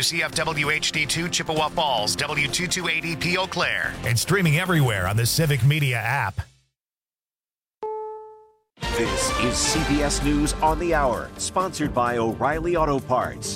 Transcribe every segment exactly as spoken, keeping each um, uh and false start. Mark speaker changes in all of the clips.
Speaker 1: W C F W H D two Chippewa Falls, W two two eight E P Eau Claire, and streaming everywhere on the Civic Media app.
Speaker 2: This is C B S News on the Hour, sponsored by O'Reilly Auto Parts.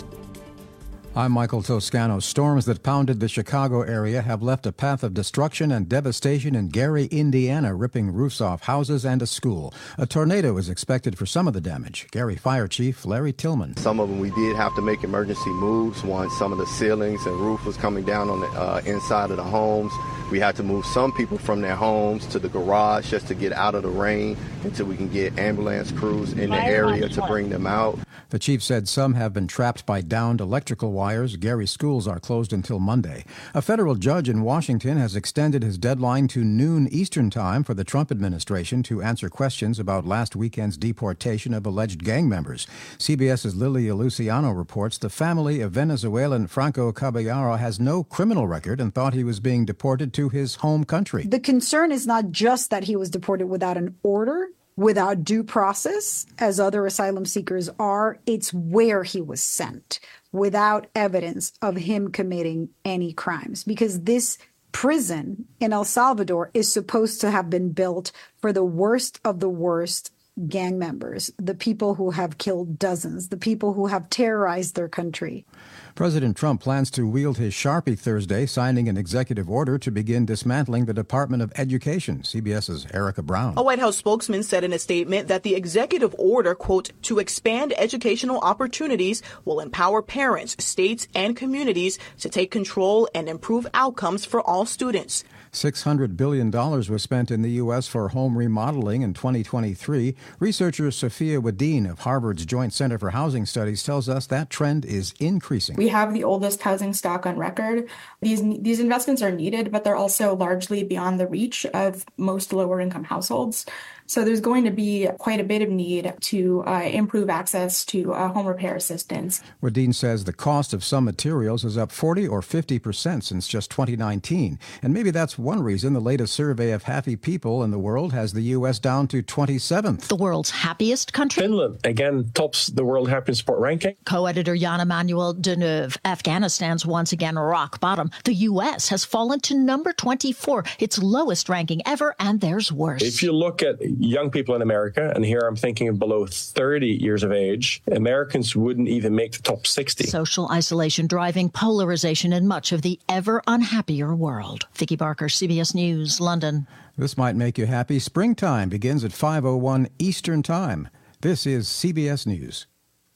Speaker 3: I'm Michael Toscano. Storms that pounded the Chicago area have left a path of destruction and devastation in Gary, Indiana, ripping roofs off houses and a school. A tornado is expected for some of the damage. Gary Fire Chief Larry Tillman.
Speaker 4: Some of them we did have to make emergency moves once some of the ceilings and roof was coming down on the uh, inside of the homes. We had to move some people from their homes to the garage just to get out of the rain until we can get ambulance crews in the area to bring them out.
Speaker 3: The chief said some have been trapped by downed electrical wires. Gary schools are closed until Monday. A federal judge in Washington has extended his deadline to noon Eastern Time for the Trump administration to answer questions about last weekend's deportation of alleged gang members. CBS's Lilia Luciano reports the family of Venezuelan Franco Caballero has no criminal record and thought he was being deported to his home country.
Speaker 5: The concern is not just that he was deported without an order, without due process, as other asylum seekers are. It's where he was sent without evidence of him committing any crimes, because this prison in El Salvador is supposed to have been built for the worst of the worst gang members, the people who have killed dozens, the people who have terrorized their country.
Speaker 3: President Trump plans to wield his Sharpie Thursday, signing an executive order to begin dismantling the Department of Education. CBS's Erica Brown.
Speaker 6: A White House spokesman said in a statement that the executive order, quote, to expand educational opportunities will empower parents, states, and communities to take control and improve outcomes for all students.
Speaker 3: six hundred billion dollars was spent in the U S for home remodeling in twenty twenty-three. Researcher Sophia Wadeen of Harvard's Joint Center for Housing Studies tells us that trend is increasing.
Speaker 7: We have the oldest housing stock on record. These these investments are needed, but they're also largely beyond the reach of most lower income households. So there's going to be quite a bit of need to uh, improve access to uh, home repair assistance.
Speaker 3: Wadeen says the cost of some materials is up forty or fifty percent since just twenty nineteen. And maybe that's one reason the latest survey of happy people in the world has the U S down to twenty-seventh.
Speaker 8: The world's happiest country.
Speaker 9: Finland, again, tops the World Happiness Report ranking.
Speaker 8: Co-editor Jan Emmanuel Deneuve. Afghanistan's once again rock bottom. The U S has fallen to number twenty-four, its lowest ranking ever, and there's worse.
Speaker 9: If you look at young people in America, and here I'm thinking of below thirty years of age, Americans wouldn't even make the top sixty.
Speaker 8: Social isolation driving polarization in much of the ever unhappier world. Vicki Barker, C B S News, London.
Speaker 3: This might make you happy. Springtime begins at five oh one Eastern Time. This is C B S News.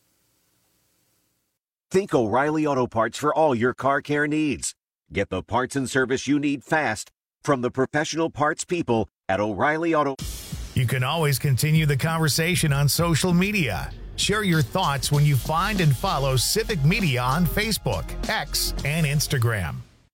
Speaker 2: Think O'Reilly Auto Parts for all your car care needs. Get the parts and service you need fast from the professional parts people at O'Reilly Auto.
Speaker 1: You can always continue the conversation on social media. Share your thoughts when you find and follow Civic Media on Facebook, X, and Instagram.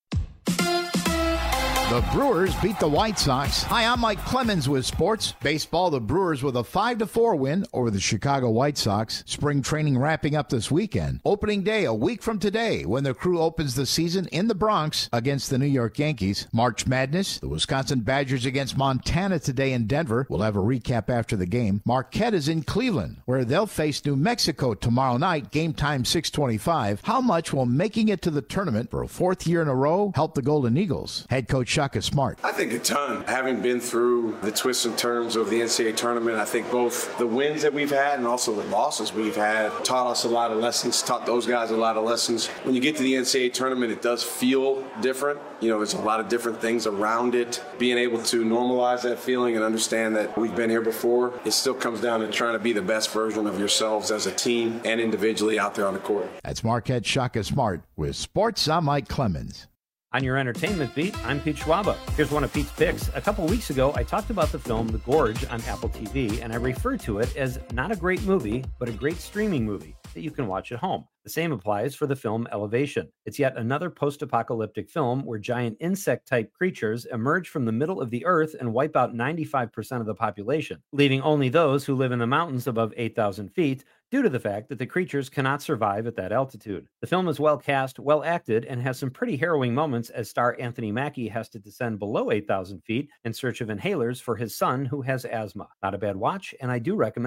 Speaker 10: The Brewers beat the White Sox. Hi, I'm Mike Clemens with sports. Baseball, the Brewers with a five to four win over the Chicago White Sox. Spring training wrapping up this weekend. Opening day a week from today when the crew opens the season in the Bronx against the New York Yankees. March Madness, the Wisconsin Badgers against Montana today in Denver. We'll have a recap after the game. Marquette is in Cleveland, where they'll face New Mexico tomorrow night. Game time six twenty-five. How much will making it to the tournament for a fourth year in a row help the Golden Eagles? Head coach Shaka Smart.
Speaker 11: I think a ton. Having been through the twists and turns of the N C double A tournament, I think both the wins that we've had and also the losses we've had taught us a lot of lessons, taught those guys a lot of lessons. When you get to the N C double A tournament, it does feel different. You know, there's a lot of different things around it. Being able to normalize that feeling and understand that we've been here before, it still comes down to trying to be the best version of yourselves as a team and individually out there on the court.
Speaker 10: That's Marquette Shaka Smart with Sports. I'm Mike Clemens.
Speaker 12: On your entertainment beat, I'm Pete Schwaba. Here's one of Pete's picks. A couple weeks ago, I talked about the film The Gorge on Apple T V, and I referred to it as not a great movie, but a great streaming movie that you can watch at home. The same applies for the film Elevation. It's yet another post-apocalyptic film where giant insect-type creatures emerge from the middle of the earth and wipe out ninety-five percent of the population, leaving only those who live in the mountains above eight thousand feet due to the fact that the creatures cannot survive at that altitude. The film is well cast, well acted, and has some pretty harrowing moments as star Anthony Mackie has to descend below eight thousand feet in search of inhalers for his son who has asthma. Not a bad watch, and I do recommend.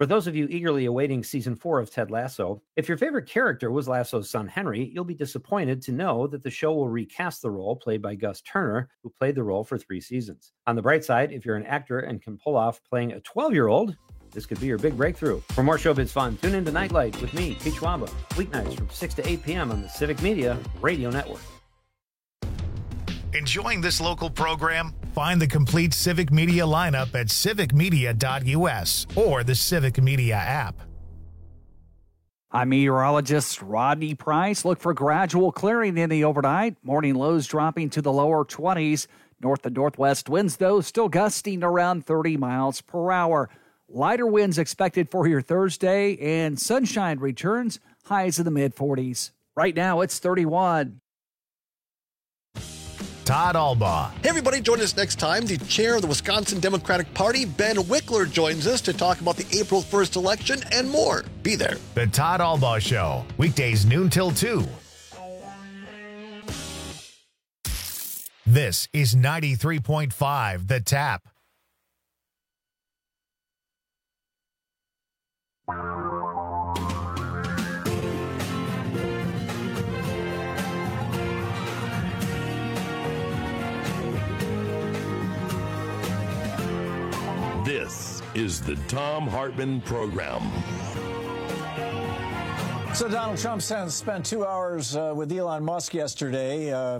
Speaker 12: For those of you eagerly awaiting season four of Ted Lasso, if your favorite character was Lasso's son Henry, you'll be disappointed to know that the show will recast the role played by Gus Turner, who played the role for three seasons. On the bright side, if you're an actor and can pull off playing a twelve-year-old, this could be your big breakthrough. For more Showbiz fun, tune in to Nightlight with me, Pete Schwaba, weeknights from six to eight p.m. on the Civic Media Radio Network.
Speaker 1: Enjoying this local program? Find the complete Civic Media lineup at civic media dot u s or the Civic Media app.
Speaker 13: I'm meteorologist Rodney Price. Look for gradual clearing in the overnight. Morning lows dropping to the lower twenties. North and northwest winds, though, still gusting around thirty miles per hour. Lighter winds expected for your Thursday, and sunshine returns, highs in the mid-forties. Right now, it's thirty-one.
Speaker 1: Todd Albaugh.
Speaker 14: Hey, everybody, join us next time. The chair of the Wisconsin Democratic Party, Ben Wickler, joins us to talk about the April first election and more. Be there.
Speaker 1: The Todd Albaugh Show, weekdays noon till two. This is ninety-three point five, The Tap.
Speaker 15: This is the Thom Hartmann Program.
Speaker 16: So Donald Trump spent two hours uh, with Elon Musk yesterday. Uh,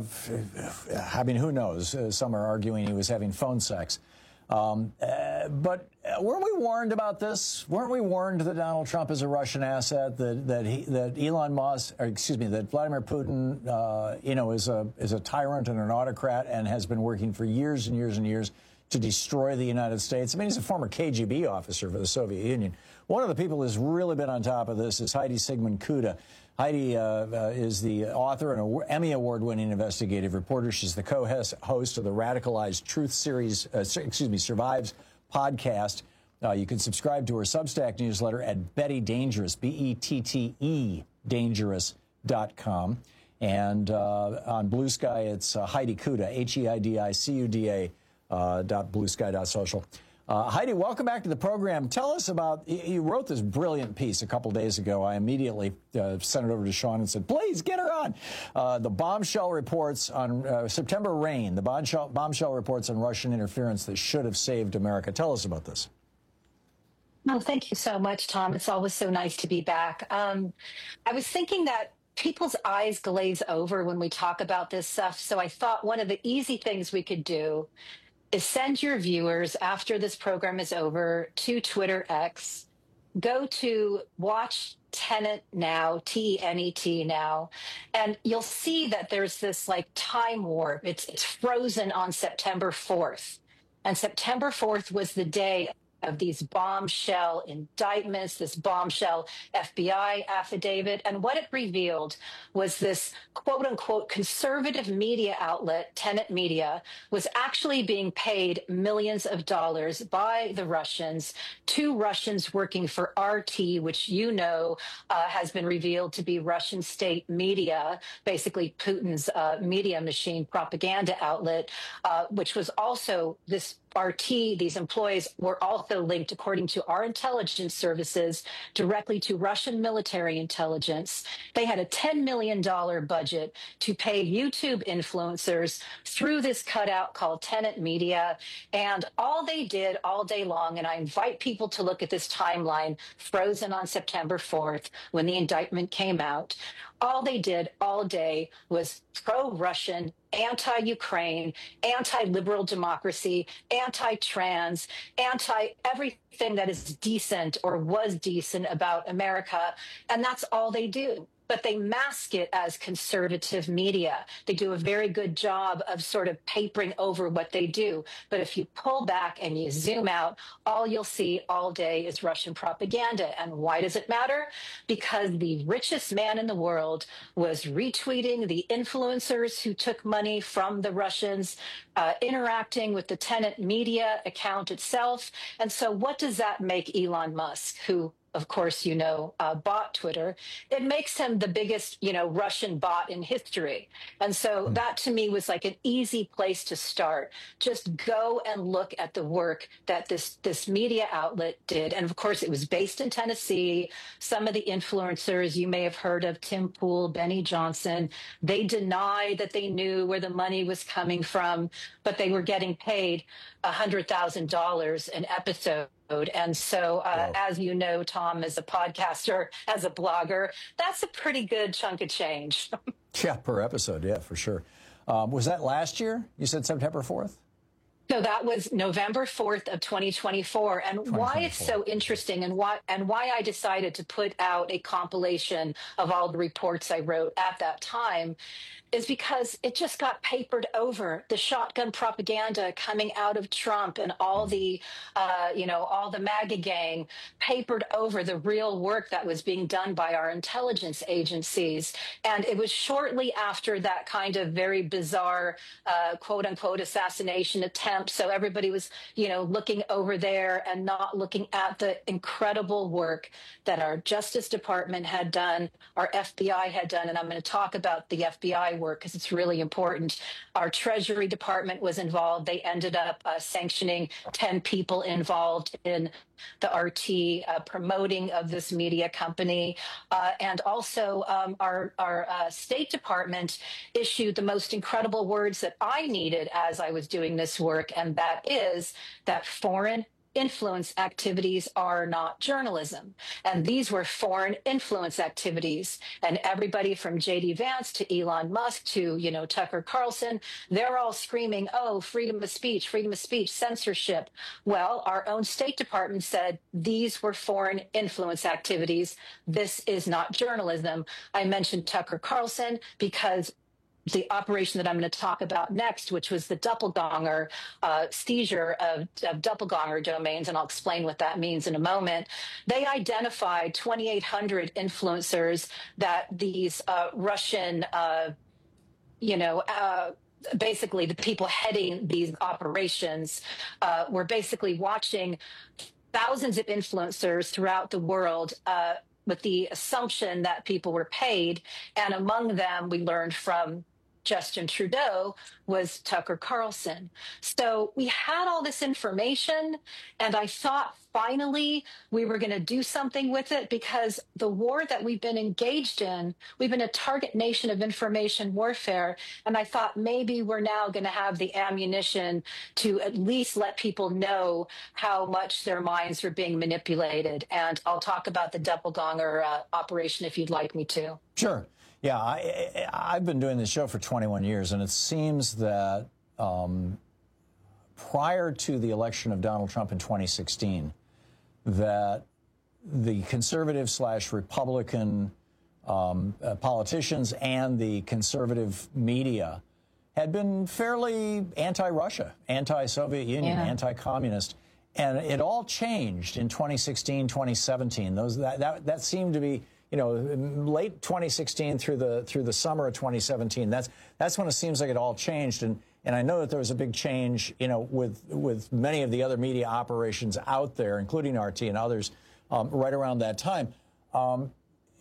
Speaker 16: I mean, who knows? Uh, some are arguing he was having phone sex. Um, uh, but weren't we warned about this? Weren't we warned that Donald Trump is a Russian asset? That that he, that Elon Musk, or excuse me, that Vladimir Putin, uh, you know, is a is a tyrant and an autocrat and has been working for years and years and years to destroy the United States. I mean, he's a former K G B officer for the Soviet Union. One of the people who's really been on top of this is Heidi Sigmund-Kuda. Heidi uh, uh, is the author and an Emmy Award-winning investigative reporter. She's the co-host of the Radicalized Truth series, uh, excuse me, Survives podcast. Uh, you can subscribe to her Substack newsletter at Betty Dangerous, B E T T E, dangerous dot com. And uh, on Blue Sky, it's uh, Heidi Kuda, H E I D I C U D A, uh, dot blue sky dot social. Uh, Heidi, welcome back to the program. Tell us about, you wrote this brilliant piece a couple days ago. I immediately uh, sent it over to Sean and said, please get her on. Uh, the bombshell reports on uh, September rain, the bombshell, bombshell reports on Russian interference that should have saved America. Tell us about this.
Speaker 17: Well, thank you so much, Tom. It's always so nice to be back. Um, I was thinking that people's eyes glaze over when we talk about this stuff. So I thought one of the easy things we could do is send your viewers after this program is over to Twitter X, go to Watch Tenet Now, T E N E T now, and you'll see that there's this like time warp. It's, it's frozen on September fourth. And September fourth was the day of these bombshell indictments, this bombshell F B I affidavit. And what it revealed was this quote unquote conservative media outlet, Tenet Media, was actually being paid millions of dollars by the Russians to Russians working for R T, which you know uh, has been revealed to be Russian state media, basically Putin's uh, media machine propaganda outlet, uh, which was also this R T, these employees were also linked, according to our intelligence services, directly to Russian military intelligence. They had a ten million dollars budget to pay YouTube influencers through this cutout called Tenet Media. And all they did all day long, and I invite people to look at this timeline, frozen on September fourth, when the indictment came out, all they did all day was pro-Russian, anti-Ukraine, anti-liberal democracy, anti-trans, anti-everything that is decent or was decent about America. And that's all they do. But they mask it as conservative media. They do a very good job of sort of papering over what they do. But if you pull back and you zoom out, all you'll see all day is Russian propaganda. And why does it matter? Because the richest man in the world was retweeting the influencers who took money from the Russians, uh, interacting with the Tenet Media account itself. And so what does that make Elon Musk, who of course, you know, uh, bought Twitter, it makes him the biggest, you know, Russian bot in history. And so mm. that to me was like an easy place to start. Just go and look at the work that this, this media outlet did. And of course, it was based in Tennessee. Some of the influencers you may have heard of, Tim Pool, Benny Johnson, they denied that they knew where the money was coming from, but they were getting paid one hundred thousand dollars an episode. And so, uh, wow. as you know, Tom, as a podcaster, as a blogger, that's a pretty good chunk of change.
Speaker 16: Yeah, per episode. Yeah, for sure. Um, was that last year? You said September fourth?
Speaker 17: So that was November fourth of twenty twenty-four. And why it's so interesting and why and why I decided to put out a compilation of all the reports I wrote at that time is because it just got papered over. The shotgun propaganda coming out of Trump and all the, uh, you know, all the MAGA gang papered over the real work that was being done by our intelligence agencies. And it was shortly after that kind of very bizarre, uh, quote unquote, assassination attempt. So everybody was, you know, looking over there and not looking at the incredible work that our Justice Department had done, our F B I had done. And I'm going to talk about the F B I work because it's really important. Our Treasury Department was involved. They ended up uh, sanctioning ten people involved in the R T uh, promoting of this media company. Uh, and also um, our, our uh, State Department issued the most incredible words that I needed as I was doing this work. And that is that foreign influence activities are not journalism. And these were foreign influence activities. And everybody from J D Vance to Elon Musk to, you know, Tucker Carlson, they're all screaming, oh, freedom of speech, freedom of speech, censorship. Well, our own State Department said these were foreign influence activities. This is not journalism. I mentioned Tucker Carlson because the operation that I'm going to talk about next, which was the Doppelganger uh, seizure of, of Doppelganger domains, and I'll explain what that means in a moment. They identified twenty-eight hundred influencers that these uh, Russian, uh, you know, uh, basically the people heading these operations uh, were basically watching thousands of influencers throughout the world uh, with the assumption that people were paid. And among them, we learned from Justin Trudeau was Tucker Carlson. So we had all this information, and I thought finally we were going to do something with it because the war that we've been engaged in, we've been a target nation of information warfare, and I thought maybe we're now going to have the ammunition to at least let people know how much their minds are being manipulated. And I'll talk about the Doppelganger uh, operation if you'd like me to.
Speaker 16: Sure. Yeah, I, I've been doing this show for twenty-one years, and it seems that um, prior to the election of Donald Trump in twenty sixteen, that the conservative slash Republican um, uh, politicians and the conservative media had been fairly anti-Russia, anti-Soviet Union, yeah. anti-communist. And it all changed in twenty sixteen, twenty seventeen. Those that, that, that seemed to be, you know, late twenty sixteen through the through the summer of twenty seventeen. That's that's when it seems like it all changed. And and I know that there was a big change, you know, with with many of the other media operations out there, including R T and others, um, right around that time. Um,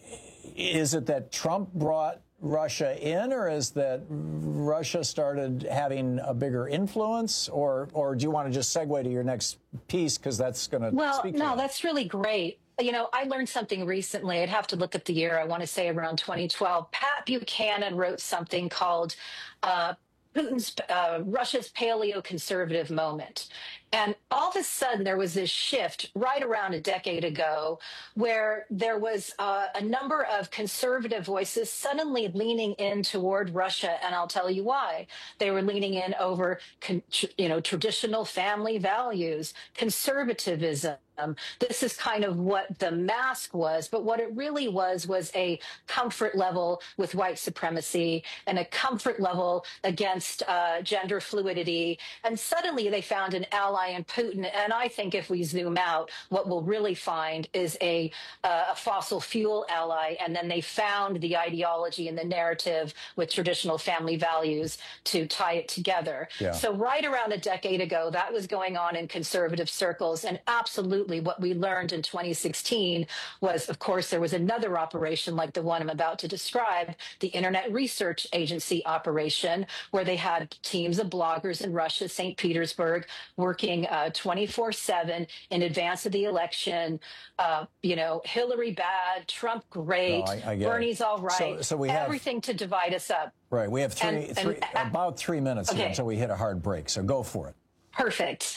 Speaker 16: is it that Trump brought Russia in, or is that Russia started having a bigger influence, or or do you want to just segue to your next piece because that's going to
Speaker 17: well,
Speaker 16: speak to
Speaker 17: no,
Speaker 16: that.
Speaker 17: That's really great. You know, I learned something recently. I'd have to look at the year. I want to say around twenty twelve. Pat Buchanan wrote something called uh, Putin's uh, Russia's paleoconservative moment. And all of a sudden, there was this shift right around a decade ago where there was uh, a number of conservative voices suddenly leaning in toward Russia. And I'll tell you why. They were leaning in over, con- you know, traditional family values, conservatism. Um, this is kind of what the mask was, but what it really was was a comfort level with white supremacy and a comfort level against uh, gender fluidity. And suddenly they found an ally in Putin. And I think if we zoom out, what we'll really find is a, uh, a fossil fuel ally. And then they found the ideology and the narrative with traditional family values to tie it together. Yeah. So right around a decade ago, that was going on in conservative circles, and absolutely absolutely. What we learned in twenty sixteen was, of course, there was another operation like the one I'm about to describe, the Internet Research Agency operation, where they had teams of bloggers in Russia, Saint Petersburg, working uh, twenty-four seven in advance of the election. Uh, you know, Hillary bad, Trump great,
Speaker 16: no, I, I
Speaker 17: Bernie's
Speaker 16: it.
Speaker 17: all right.
Speaker 16: So, so we have
Speaker 17: everything to divide us up.
Speaker 16: Right. We have three,
Speaker 17: and,
Speaker 16: three
Speaker 17: and,
Speaker 16: about three minutes
Speaker 17: okay.
Speaker 16: here until we hit a hard break. So go for it.
Speaker 17: Perfect.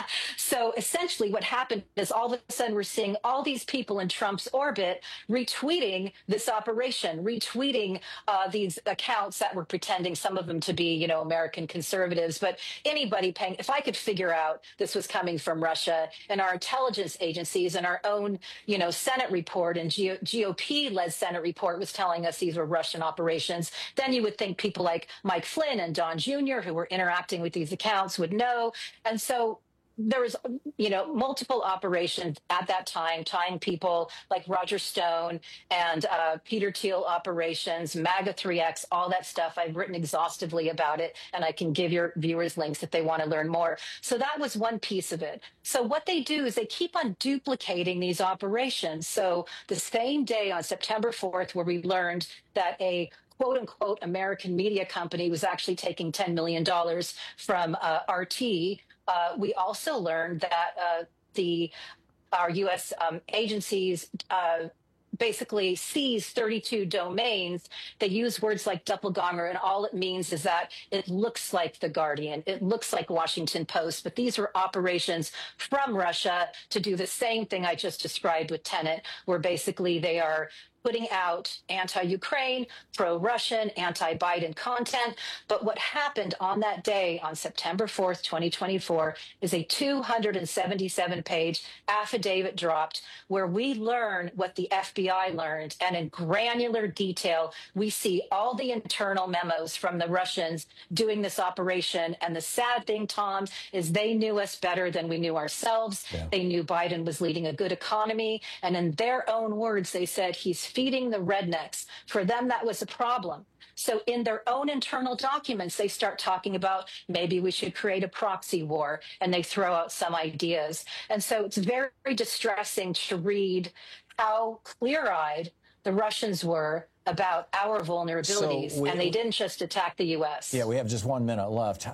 Speaker 17: So essentially what happened is all of a sudden we're seeing all these people in Trump's orbit retweeting this operation, retweeting uh, these accounts that were pretending, some of them to be, you know, American conservatives, but anybody paying, if I could figure out this was coming from Russia, and our intelligence agencies and our own, you know, Senate report and G O P-led Senate report was telling us these were Russian operations, then you would think people like Mike Flynn and Don Junior, who were interacting with these accounts, would know. And so there was, you know, multiple operations at that time, tying people like Roger Stone and uh, Peter Thiel operations, MAGA three X, all that stuff. I've written exhaustively about it, and I can give your viewers links if they want to learn more. So that was one piece of it. So what they do is they keep on duplicating these operations. So the same day on September fourth, where we learned that a quote unquote American media company was actually taking ten million dollars from uh, R T. Uh, we also learned that uh, the our U S um, agencies uh, basically seized thirty-two domains. They use words like doppelganger, and all it means is that it looks like The Guardian, it looks like Washington Post, but these were operations from Russia to do the same thing I just described with Tenet, where basically they are putting out anti-Ukraine, pro-Russian, anti-Biden content. But what happened on that day, on September fourth, twenty twenty-four, is a two hundred seventy-seven page affidavit dropped where we learn what the F B I learned. And in granular detail, we see all the internal memos from the Russians doing this operation. And the sad thing, Tom, is they knew us better than we knew ourselves. Yeah. They knew Biden was leading a good economy. And in their own words, they said he's feeding the rednecks. For them, that was a problem. So in their own internal documents, they start talking about maybe we should create a proxy war, and they throw out some ideas. And so it's very, very distressing to read how clear-eyed the Russians were about our vulnerabilities, so we, and they didn't just attack the U S.
Speaker 16: Yeah, we have just one minute left.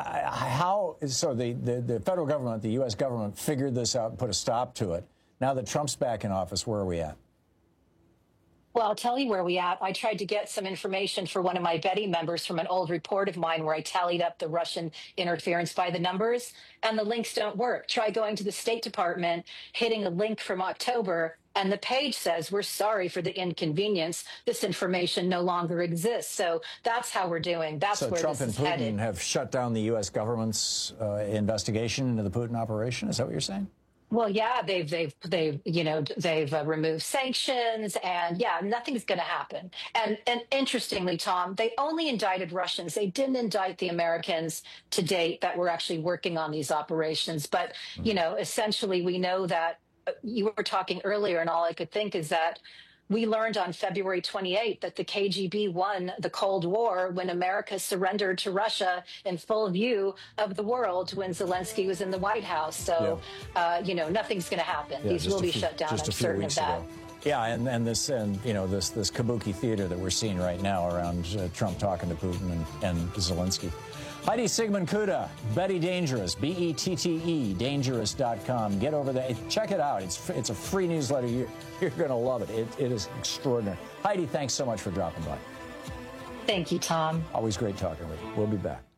Speaker 16: How, so the, the, the federal government, the U S government figured this out and put a stop to it. Now that Trump's back in office, where are we at?
Speaker 17: Well, I'll tell you where we at. I tried to get some information for one of my Betty members from an old report of mine where I tallied up the Russian interference by the numbers, and the links don't work. Try going to the State Department, hitting a link from October, and the page says, we're sorry for the inconvenience. This information no longer exists. So that's how we're doing. That's
Speaker 16: so
Speaker 17: where
Speaker 16: Trump
Speaker 17: this is
Speaker 16: and Putin
Speaker 17: headed.
Speaker 16: have shut down the U S government's uh, investigation into the Putin operation. Is that what you're saying?
Speaker 17: Well, yeah, they've, they've, they've, you know, they've uh, removed sanctions, and yeah, nothing's going to happen. And, and interestingly, Tom, they only indicted Russians. They didn't indict the Americans to date that were actually working on these operations. But, you know, essentially, we know that uh, you were talking earlier, and all I could think is that we learned on February twenty-eighth that the K G B won the Cold War when America surrendered to Russia in full view of the world when Zelensky was in the White House. So, yeah. uh, you know, nothing's going to happen.
Speaker 16: Yeah,
Speaker 17: These will be
Speaker 16: few,
Speaker 17: shut down. I'm certain of that.
Speaker 16: Ago. Yeah, and, and this and you know this this kabuki theater that we're seeing right now around uh, Trump talking to Putin and, and Zelensky. Heidi Sigmund Kuda, Betty Dangerous, B E T T E, dangerous dot com. Get over there. Check it out. It's it's a free newsletter. You're, you're going to love it. it. It is extraordinary. Heidi, thanks so much for dropping by.
Speaker 17: Thank you, Tom.
Speaker 16: Always great talking with you. We'll be back.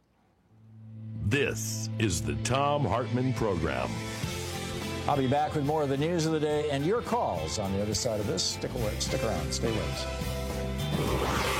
Speaker 15: This is the Thom Hartmann Program.
Speaker 16: I'll be back with more of the news of the day and your calls on the other side of this. Stick, away, stick around. Stay with us.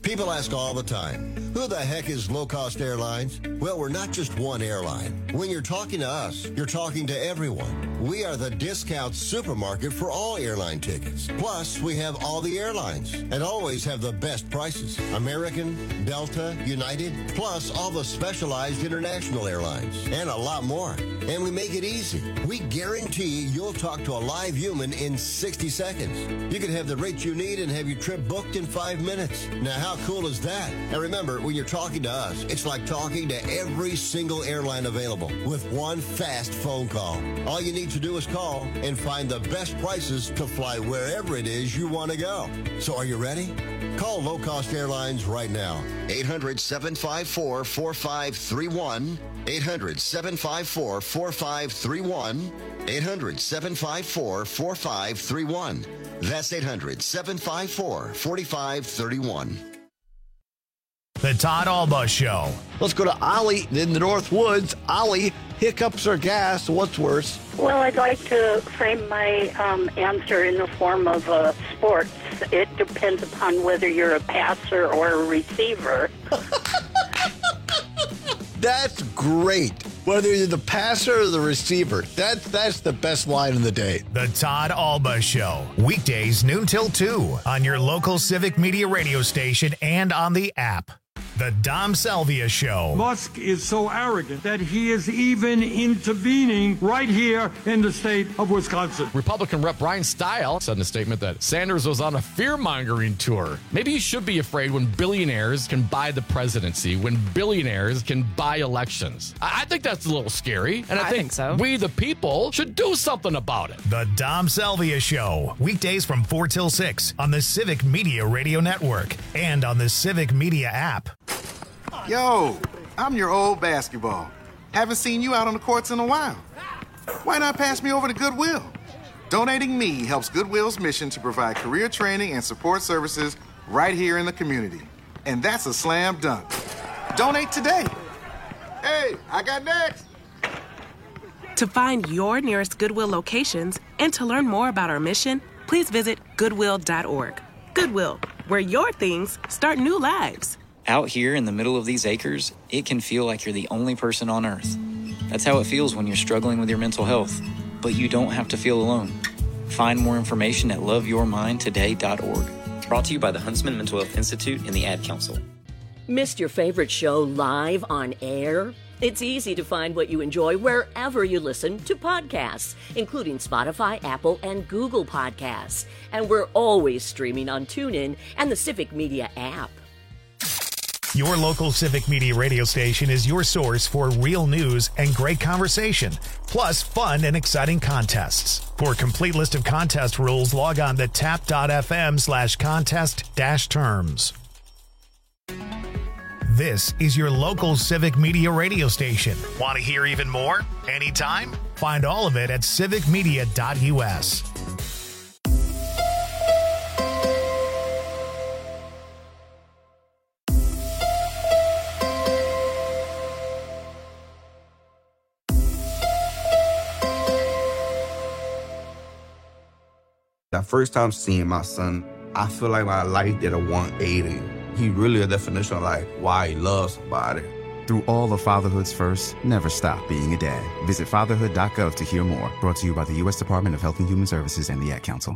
Speaker 18: People ask all the time, who the heck is Low Cost Airlines? Well, we're not just one airline. When you're talking to us, you're talking to everyone. We are the discount supermarket for all airline tickets. Plus, we have all the airlines and always have the best prices. American, Delta, United, plus all the specialized international airlines and a lot more. And we make it easy. We guarantee you'll talk to a live human in sixty seconds. You can have the rate you need and have your trip booked in five minutes. Now, how cool is that? And remember, when you're talking to us, it's like talking to every single airline available with one fast phone call. All you need to do is call and find the best prices to fly wherever it is you want to go. So are you ready? Call Low Cost Airlines right now. eight hundred, seven five four, four five three one. eight hundred, seven five four, four five three one. eight hundred, seven five four, four five three one. That's eight hundred, seven five four, four five three one.
Speaker 1: The Todd Alba Show.
Speaker 14: Let's go to Ollie in the North Woods. Ollie, hiccups or gas? What's worse?
Speaker 19: Well, I'd like to frame my um, answer in the form of uh, sports. It depends upon whether you're a passer or a receiver.
Speaker 14: That's great. Whether you're the passer or the receiver, that's that's the best line of the day.
Speaker 1: The Todd Alba Show. Weekdays noon till two on your local Civic Media radio station and on the app. The Dom Salvia Show.
Speaker 20: Musk is so arrogant that he is even intervening right here in the state of Wisconsin.
Speaker 21: Republican Rep Brian Stile said in a statement that Sanders was on a fear-mongering tour. Maybe you should be afraid when billionaires can buy the presidency, when billionaires can buy elections. I, I think that's a little scary, and I, I think, think so. We, the people, should do something about it.
Speaker 1: The Dom Salvia Show. Weekdays from four till six on the Civic Media Radio Network and on the Civic Media app.
Speaker 22: Yo, I'm your old basketball. Haven't seen you out on the courts in a while. Why not pass me over to Goodwill? Donating me helps Goodwill's mission to provide career training and support services right here in the community. And that's a slam dunk. Donate today. Hey, I got next.
Speaker 23: To find your nearest Goodwill locations and to learn more about our mission, please visit goodwill dot org. Goodwill, where your things start new lives.
Speaker 24: Out here in the middle of these acres, it can feel like you're the only person on Earth. That's how it feels when you're struggling with your mental health. But you don't have to feel alone. Find more information at love your mind today dot org. Brought to you by the Huntsman Mental Health Institute and the Ad Council.
Speaker 25: Missed your favorite show live on air? It's easy to find what you enjoy wherever you listen to podcasts, including Spotify, Apple, and Google Podcasts. And we're always streaming on TuneIn and the Civic Media app.
Speaker 1: Your local Civic Media radio station is your source for real news and great conversation, plus fun and exciting contests. For a complete list of contest rules, log on to tap.fm slash contest dash terms. This is your local Civic Media radio station. Want to hear even more? Anytime? Find all of it at civic media dot u s.
Speaker 26: That first time seeing my son, I feel like my life did a one eighty. He really a definition of like why he loves somebody.
Speaker 27: Through all of fatherhood's first, never stop being a dad. Visit fatherhood dot gov to hear more. Brought to you by the U S Department of Health and Human Services and the Ad Council.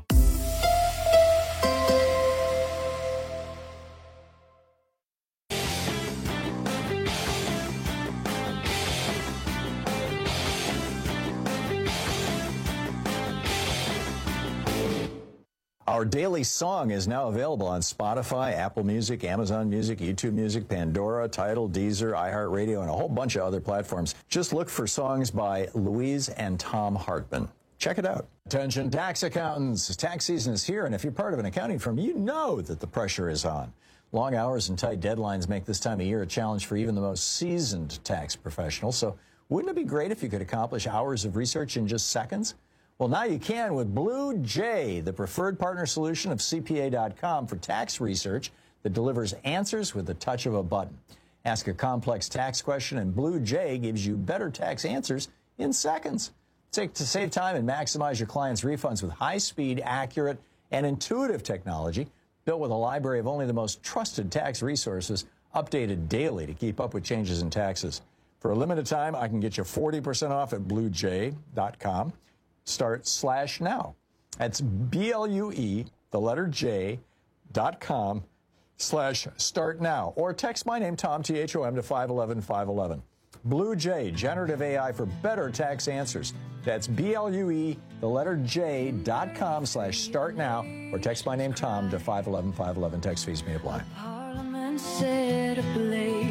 Speaker 16: Our daily song is now available on Spotify, Apple Music, Amazon Music, YouTube Music, Pandora, Tidal, Deezer, iHeartRadio, and a whole bunch of other platforms. Just look for songs by Louise and Tom Hartman. Check it out. Attention tax accountants. Tax season is here, and if you're part of an accounting firm, you know that the pressure is on. Long hours and tight deadlines make this time of year a challenge for even the most seasoned tax professionals. So wouldn't it be great if you could accomplish hours of research in just seconds? Well, now you can with Blue Jay, the preferred partner solution of C P A dot com for tax research that delivers answers with the touch of a button. Ask a complex tax question, and Blue Jay gives you better tax answers in seconds. Take to save time and maximize your clients' refunds with high-speed, accurate, and intuitive technology. built with a library of only the most trusted tax resources, updated daily to keep up with changes in taxes. For a limited time, I can get you forty percent off at blue jay dot com. Start slash now. That's B L U E, the letter J, dot com slash start now. Or text my name, Tom, T H O M, to five one one, five one one. Blue Jay, generative A I for better tax answers. That's B L U E, the letter J, dot com slash start now. Or text my name, Tom, to five one one, five one one. Text fees may apply.
Speaker 3: Parliament set ablaze.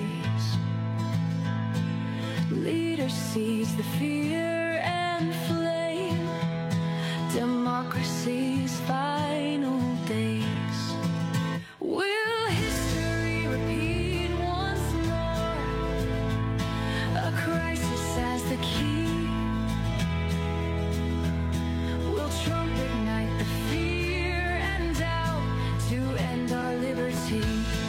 Speaker 3: Leader sees the fear and flame. Democracy's final days. Will history repeat once more? A crisis as the key. Will Trump ignite the fear and doubt to end our liberty?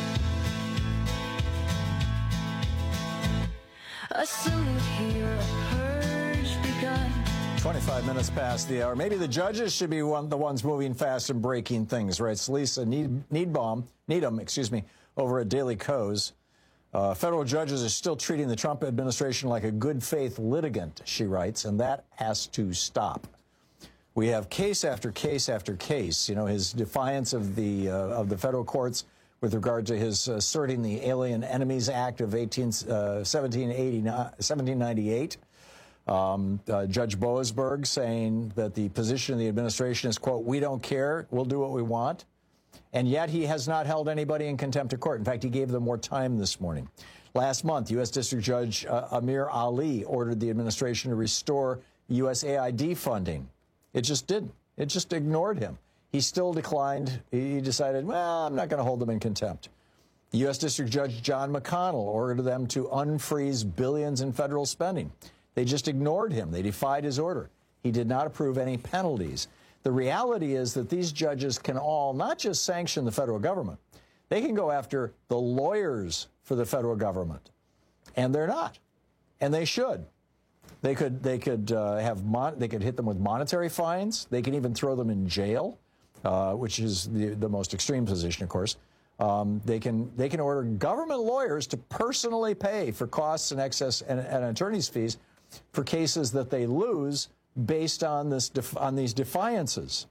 Speaker 3: A salute here, a purge begun.
Speaker 16: twenty-five minutes past the hour. Maybe the judges should be one, the ones moving fast and breaking things, writes Lisa Need, Needbaum, Needham, excuse me, over at Daily Kos. Uh, federal judges are still treating the Trump administration like a good faith litigant, she writes, and that has to stop. We have case after case after case. You know, his defiance of the uh, of the federal courts with regard to his asserting the Alien Enemies Act of seventeen ninety-eight. Um, uh, Judge Boasberg saying that the position of the administration is, quote, we don't care, we'll do what we want. And yet he has not held anybody in contempt of court. In fact, he gave them more time this morning. Last month, U S District Judge uh, Amir Ali ordered the administration to restore U S A I D funding. It just didn't. It just ignored him. He still declined. He decided, well, I'm not going to hold them in contempt. U S District Judge John McConnell ordered them to unfreeze billions in federal spending. They just ignored him. They defied his order. He did not approve any penalties. The reality is that these judges can all not just sanction the federal government, they can go after the lawyers for the federal government. And they're not. And they should. They could they could uh, have mon- they could hit them with monetary fines. They can even throw them in jail, uh, which is the, the most extreme position, of course. Um, they can they can order government lawyers to personally pay for costs and excess and, and attorney's fees for cases that they lose based on this def- on these defiances.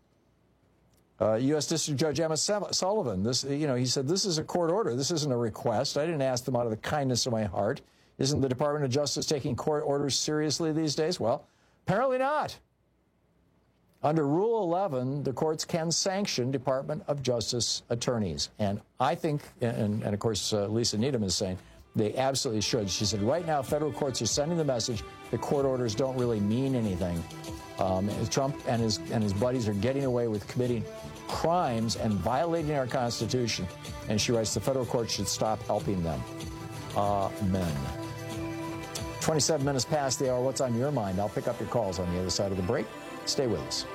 Speaker 16: Uh, U S District Judge Emma Sullivan, this you know, he said this is a court order. This isn't a request. I didn't ask them out of the kindness of my heart. Isn't the Department of Justice taking court orders seriously these days? Well, apparently not. Under Rule eleven, the courts can sanction Department of Justice attorneys. And I think, and, and of course, uh, Lisa Needham is saying, they absolutely should. She said, right now, federal courts are sending the message that court orders don't really mean anything. Um, Trump and his, and his buddies are getting away with committing crimes and violating our Constitution. And she writes, the federal courts should stop helping them. Amen. twenty-seven minutes past the hour. What's on your mind? I'll pick up your calls on the other side of the break. Stay with us.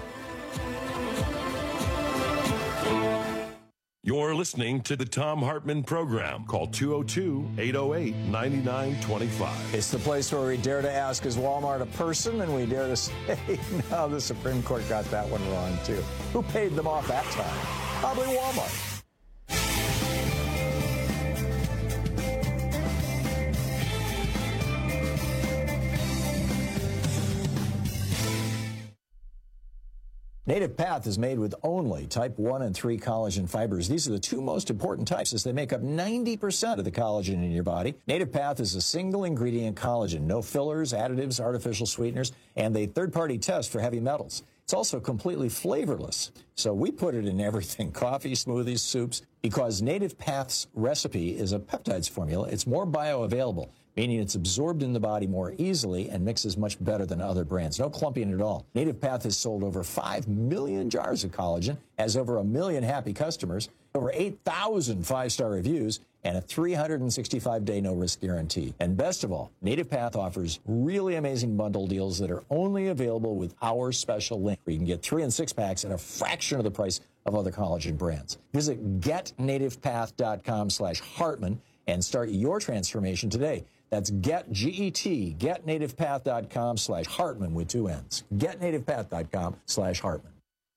Speaker 15: You're listening to the Thom Hartmann Program. Call two oh two, eight oh eight, nine nine two five.
Speaker 16: It's the place where we dare to ask, is Walmart a person? And we dare to say, no, the Supreme Court got that one wrong, too. Who paid them off that time? Probably Walmart. Native Path is made with only type one and three collagen fibers. These are the two most important types as they make up ninety percent of the collagen in your body. Native Path is a single ingredient collagen, no fillers, additives, artificial sweeteners, and a third-party test for heavy metals. It's also completely flavorless. So we put it in everything, coffee, smoothies, soups, because Native Path's recipe is a peptides formula. It's more bioavailable, meaning it's absorbed in the body more easily and mixes much better than other brands. No clumping at all. Native Path has sold over five million jars of collagen, has over a million happy customers, over eight thousand five-star reviews, and a three hundred sixty-five day no-risk guarantee. And best of all, Native Path offers really amazing bundle deals that are only available with our special link, where you can get three and six packs at a fraction of the price of other collagen brands. Visit getnativepath.com slash Hartman and start your transformation today. That's get, G E T, getnativepath.com slash Hartman with two N's. getnativepath.com slash Hartman.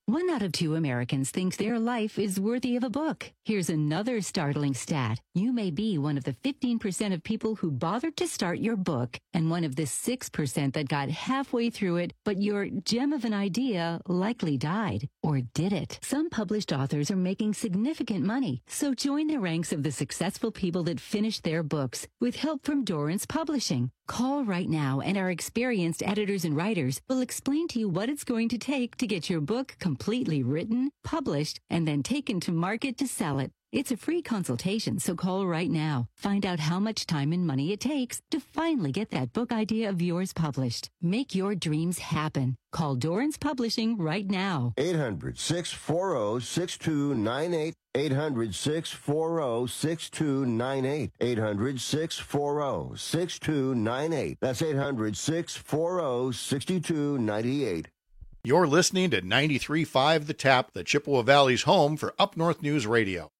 Speaker 2: One out of two Americans thinks their life is worthy of a book. Here's another startling stat. You may be one of the fifteen percent of people who bothered to start your book and one of the six percent that got halfway through it, but your gem of an idea likely died. Or did it? Some published authors are making significant money, so join the ranks of the successful people that finished their books with help from Dorrance Publishing. Call right now and our experienced editors and writers will explain to you what it's going to take to get your book completely written, published, and then taken to market to sell it. It's a free consultation, so call right now. Find out how much time and money it takes to finally get that book idea of yours published. Make your dreams happen. Call Dorrance Publishing right now.
Speaker 18: eight hundred, six four zero, six two nine eight. eight hundred, six four zero, six two nine eight. eight hundred, six four zero, six two nine eight. That's eight hundred, six four zero, six two nine eight.
Speaker 4: You're listening to ninety-three point five The Tap, the Chippewa Valley's home for Up North News Radio.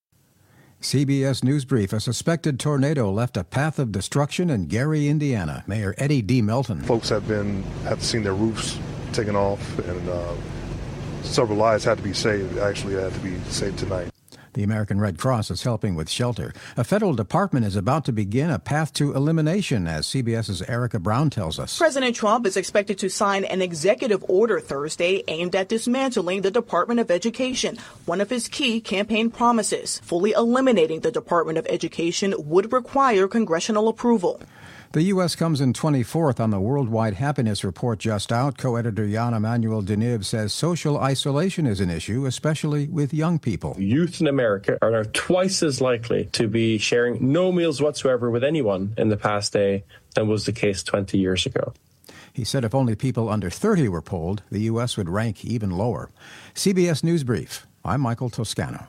Speaker 5: C B S News Brief. A suspected tornado left a path of destruction in Gary, Indiana. Mayor Eddie D. Melton.
Speaker 6: Folks have been have seen their roofs taken off, and uh, several lives had to be saved. Actually, had to be saved tonight.
Speaker 5: The American Red Cross is helping with shelter. A federal department is about to begin a path to elimination, as CBS's Erica Brown tells us.
Speaker 7: President Trump is expected to sign an executive order Thursday aimed at dismantling the Department of Education, one of his key campaign promises. Fully eliminating the Department of Education would require congressional approval.
Speaker 5: The U S comes in twenty-fourth on the Worldwide Happiness Report just out. Co-editor Jan Emanuel Deniv says social isolation is an issue, especially with young people.
Speaker 8: Youth in America are now twice as likely to be sharing no meals whatsoever with anyone in the past day than was the case twenty years ago.
Speaker 5: He said if only people under thirty were polled, the U S would rank even lower. C B S News Brief. I'm Michael Toscano.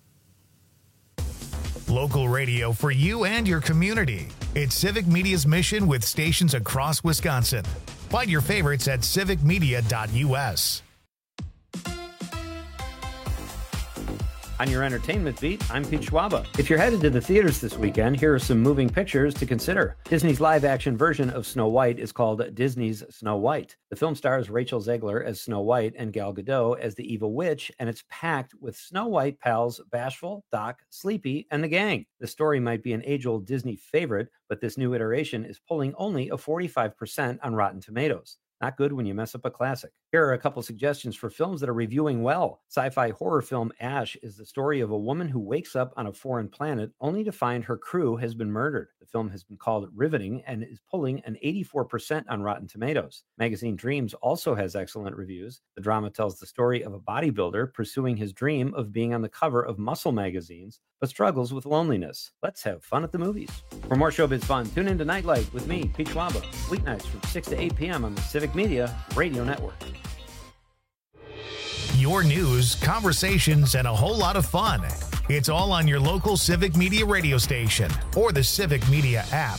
Speaker 1: Local radio for you and your community. It's Civic Media's mission with stations across Wisconsin. Find your favorites at civic media dot U S.
Speaker 12: On your entertainment beat, I'm Pete Schwaba. If you're headed to the theaters this weekend, here are some moving pictures to consider. Disney's live-action version of Snow White is called Disney's Snow White. The film stars Rachel Zegler as Snow White and Gal Gadot as the evil witch, and it's packed with Snow White pals Bashful, Doc, Sleepy, and the gang. The story might be an age-old Disney favorite, but this new iteration is pulling only a forty-five percent on Rotten Tomatoes. Not good when you mess up a classic. Here are a couple suggestions for films that are reviewing well. Sci-fi horror film Ash is the story of a woman who wakes up on a foreign planet only to find her crew has been murdered. The film has been called riveting and is pulling an eighty-four percent on Rotten Tomatoes. Magazine Dreams also has excellent reviews. The drama tells the story of a bodybuilder pursuing his dream of being on the cover of muscle magazines, but struggles with loneliness. Let's have fun at the movies. For more showbiz fun, tune in to Nightlight with me, Pete Schwaba, weeknights from six to eight p.m. on the Civic Media Radio Network.
Speaker 1: Your news, conversations, and a whole lot of fun. It's all on your local Civic Media radio station or the Civic Media app.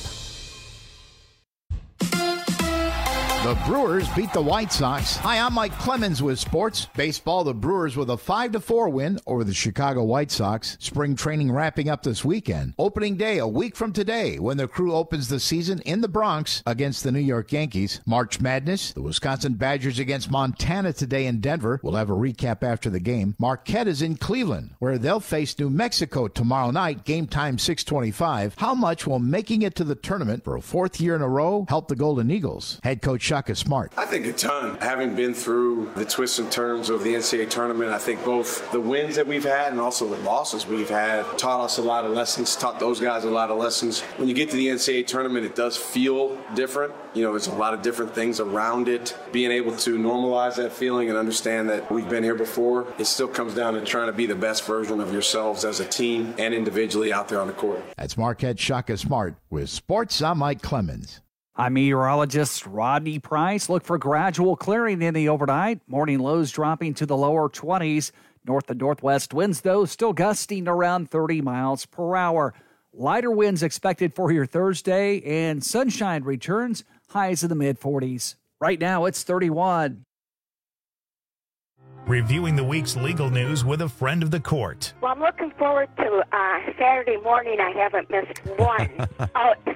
Speaker 10: The Brewers beat the White Sox. Hi, I'm Mike Clemens with sports. Baseball, the Brewers with a five to four win over the Chicago White Sox. Spring training wrapping up this weekend. Opening day a week from today when the crew opens the season in the Bronx against the New York Yankees. March Madness, the Wisconsin Badgers against Montana today in Denver. We'll have a recap after the game. Marquette is in Cleveland, where they'll face New Mexico tomorrow night. Game time six twenty-five. How much will making it to the tournament for a fourth year in a row help the Golden Eagles? Head coach Shaka Smart.
Speaker 11: I think a ton. Having been through the twists and turns of the N C double A tournament, I think both the wins that we've had and also the losses we've had taught us a lot of lessons, taught those guys a lot of lessons. When you get to the N C double A tournament, it does feel different. You know, there's a lot of different things around it. Being able to normalize that feeling and understand that we've been here before, it still comes down to trying to be the best version of yourselves as a team and individually out there on the court.
Speaker 10: That's Marquette Shaka Smart with sports. I'm Mike Clemens.
Speaker 13: I'm meteorologist Rodney Price. Look for gradual clearing in the overnight. Morning lows dropping to the lower twenties. North and northwest winds, though, still gusting around thirty miles per hour. Lighter winds expected for your Thursday, and sunshine returns, highs in the mid-forties. Right now, it's thirty-one.
Speaker 1: Reviewing the week's legal news with a friend of the court.
Speaker 19: Well, I'm looking forward to uh, Saturday morning. I haven't missed one. Oh,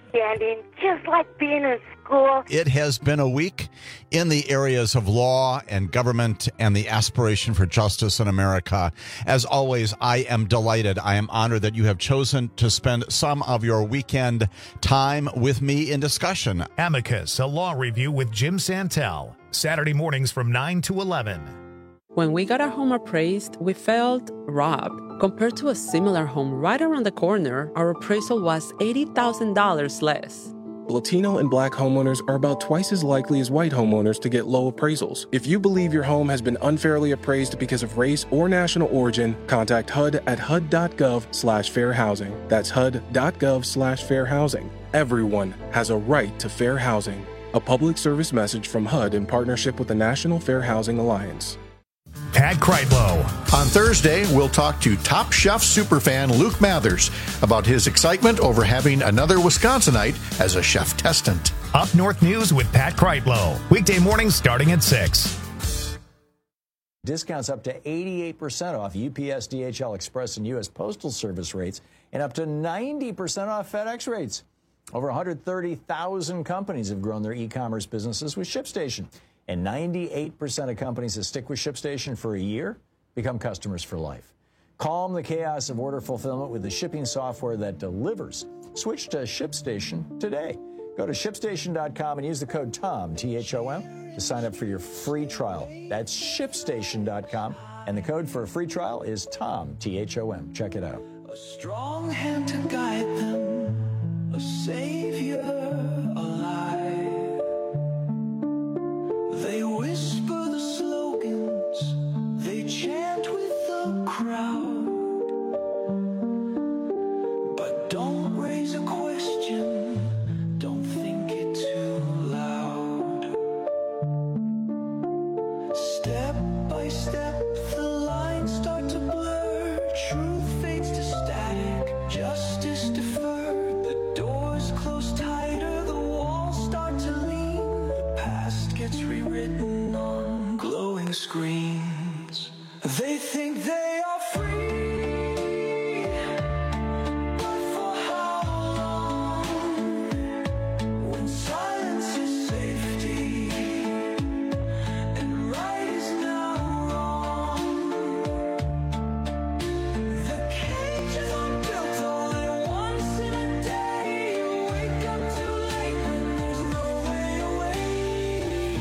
Speaker 9: outstanding, just like being in school.
Speaker 10: It has been a week in the areas of law and government and the aspiration for justice in America. As always, I am delighted. I am honored that you have chosen to spend some of your weekend time with me in discussion.
Speaker 1: Amicus, a law review with Jim Santel. Saturday mornings from nine to eleven.
Speaker 14: When we got our home appraised, we felt robbed. Compared to a similar home right around the corner, our appraisal was eighty thousand dollars less.
Speaker 17: Latino and Black homeowners are about twice as likely as white homeowners to get low appraisals. If you believe your home has been unfairly appraised because of race or national origin, contact H U D at H U D dot gov slash fair housing. That's H U D dot gov slash fair housing. Everyone has a right to fair housing. A public service message from H U D in partnership with the National Fair Housing Alliance.
Speaker 1: Pat Kreitlow.
Speaker 4: On Thursday, we'll talk to Top Chef superfan Luke Mathers about his excitement over having another Wisconsinite as a chef testant.
Speaker 1: Up North News with Pat Kreitlow. Weekday mornings starting at six.
Speaker 16: Discounts up to eighty-eight percent off U P S, D H L, Express, and U S Postal Service rates, and up to ninety percent off FedEx rates. Over one hundred thirty thousand companies have grown their e-commerce businesses with ShipStation. And ninety-eight percent of companies that stick with ShipStation for a year become customers for life. Calm the chaos of order fulfillment with the shipping software that delivers. Switch to ShipStation today. Go to ship station dot com and use the code TOM, T H O M, to sign up for your free trial. That's ship station dot com, and the code for a free trial is TOM, T H O M. Check it out.
Speaker 3: A strong hand to guide them, a savior alive. They whisper the slogans, they chant with the crowd, but don't raise a question, don't think it too loud. Step by step, the lines start to blur, truth fades to static, justice deferred, the doors close tighter, the walls start to lean, the past gets rewritten on glowing screens. They think they are free, but for how long? When silence is safety and right is now wrong. The cages are built all at once in a day. You wake up too late when there's no way away.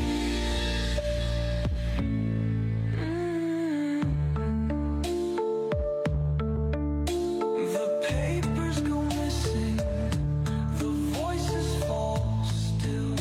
Speaker 3: The papers go missing, the voices fall still.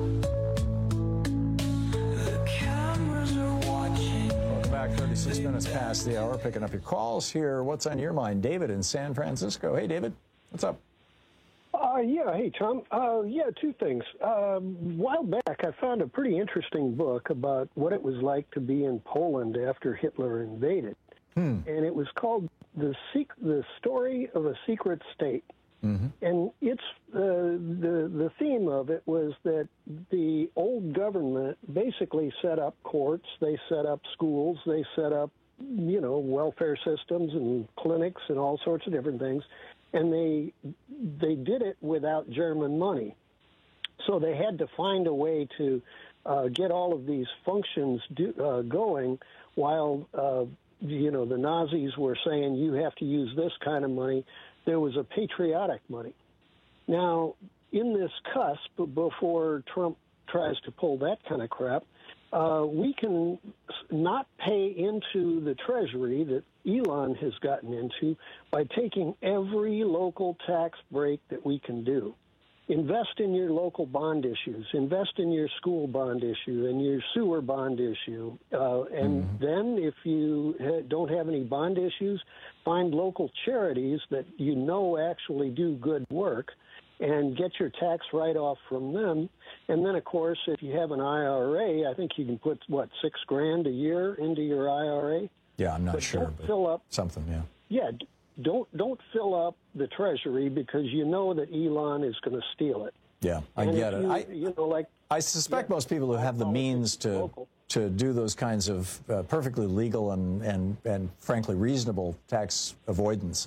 Speaker 3: The cameras are watching.
Speaker 16: Welcome back. thirty-six minutes past the hour. Picking up your calls here. What's on your mind? David in San Francisco. Hey, David. What's up?
Speaker 20: Uh, yeah, hey, Tom. Uh, yeah, two things. Uh, a while back, I found a pretty interesting book about what it was like to be in Poland after Hitler invaded.
Speaker 16: Hmm.
Speaker 20: And it was called The Sec- The Story of a Secret State.
Speaker 16: Mm-hmm.
Speaker 20: And it's uh, the the theme of it was that the old government basically set up courts, they set up schools, they set up, you know, welfare systems and clinics and all sorts of different things, and they they did it without German money. So they had to find a way to uh, get all of these functions do, uh, going while, uh, you know, the Nazis were saying you have to use this kind of money. There was a patriotic money. Now, in this cusp, before Trump tries to pull that kind of crap, uh, we can not pay into the Treasury that Elon has gotten into by taking every local tax break that we can do. Invest in your local bond issues. Invest in your school bond issue and your sewer bond issue. Uh, and mm-hmm. then if you ha- don't have any bond issues, find local charities that you know actually do good work and get your tax write-off from them. And then, of course, if you have an I R A, I think you can put, what, six grand a year into your I R A?
Speaker 16: Yeah, I'm not
Speaker 20: but
Speaker 16: sure.
Speaker 20: Don't
Speaker 16: but
Speaker 20: fill up.
Speaker 16: Something, yeah.
Speaker 20: Yeah, don't don't fill up the Treasury because you know that Elon is going to steal it.
Speaker 16: Yeah, I
Speaker 20: and
Speaker 16: get it.
Speaker 20: You,
Speaker 16: I,
Speaker 20: you know, like
Speaker 16: I suspect yeah, most people who have the means to local. to do those kinds of uh, perfectly legal and, and, and frankly reasonable tax avoidance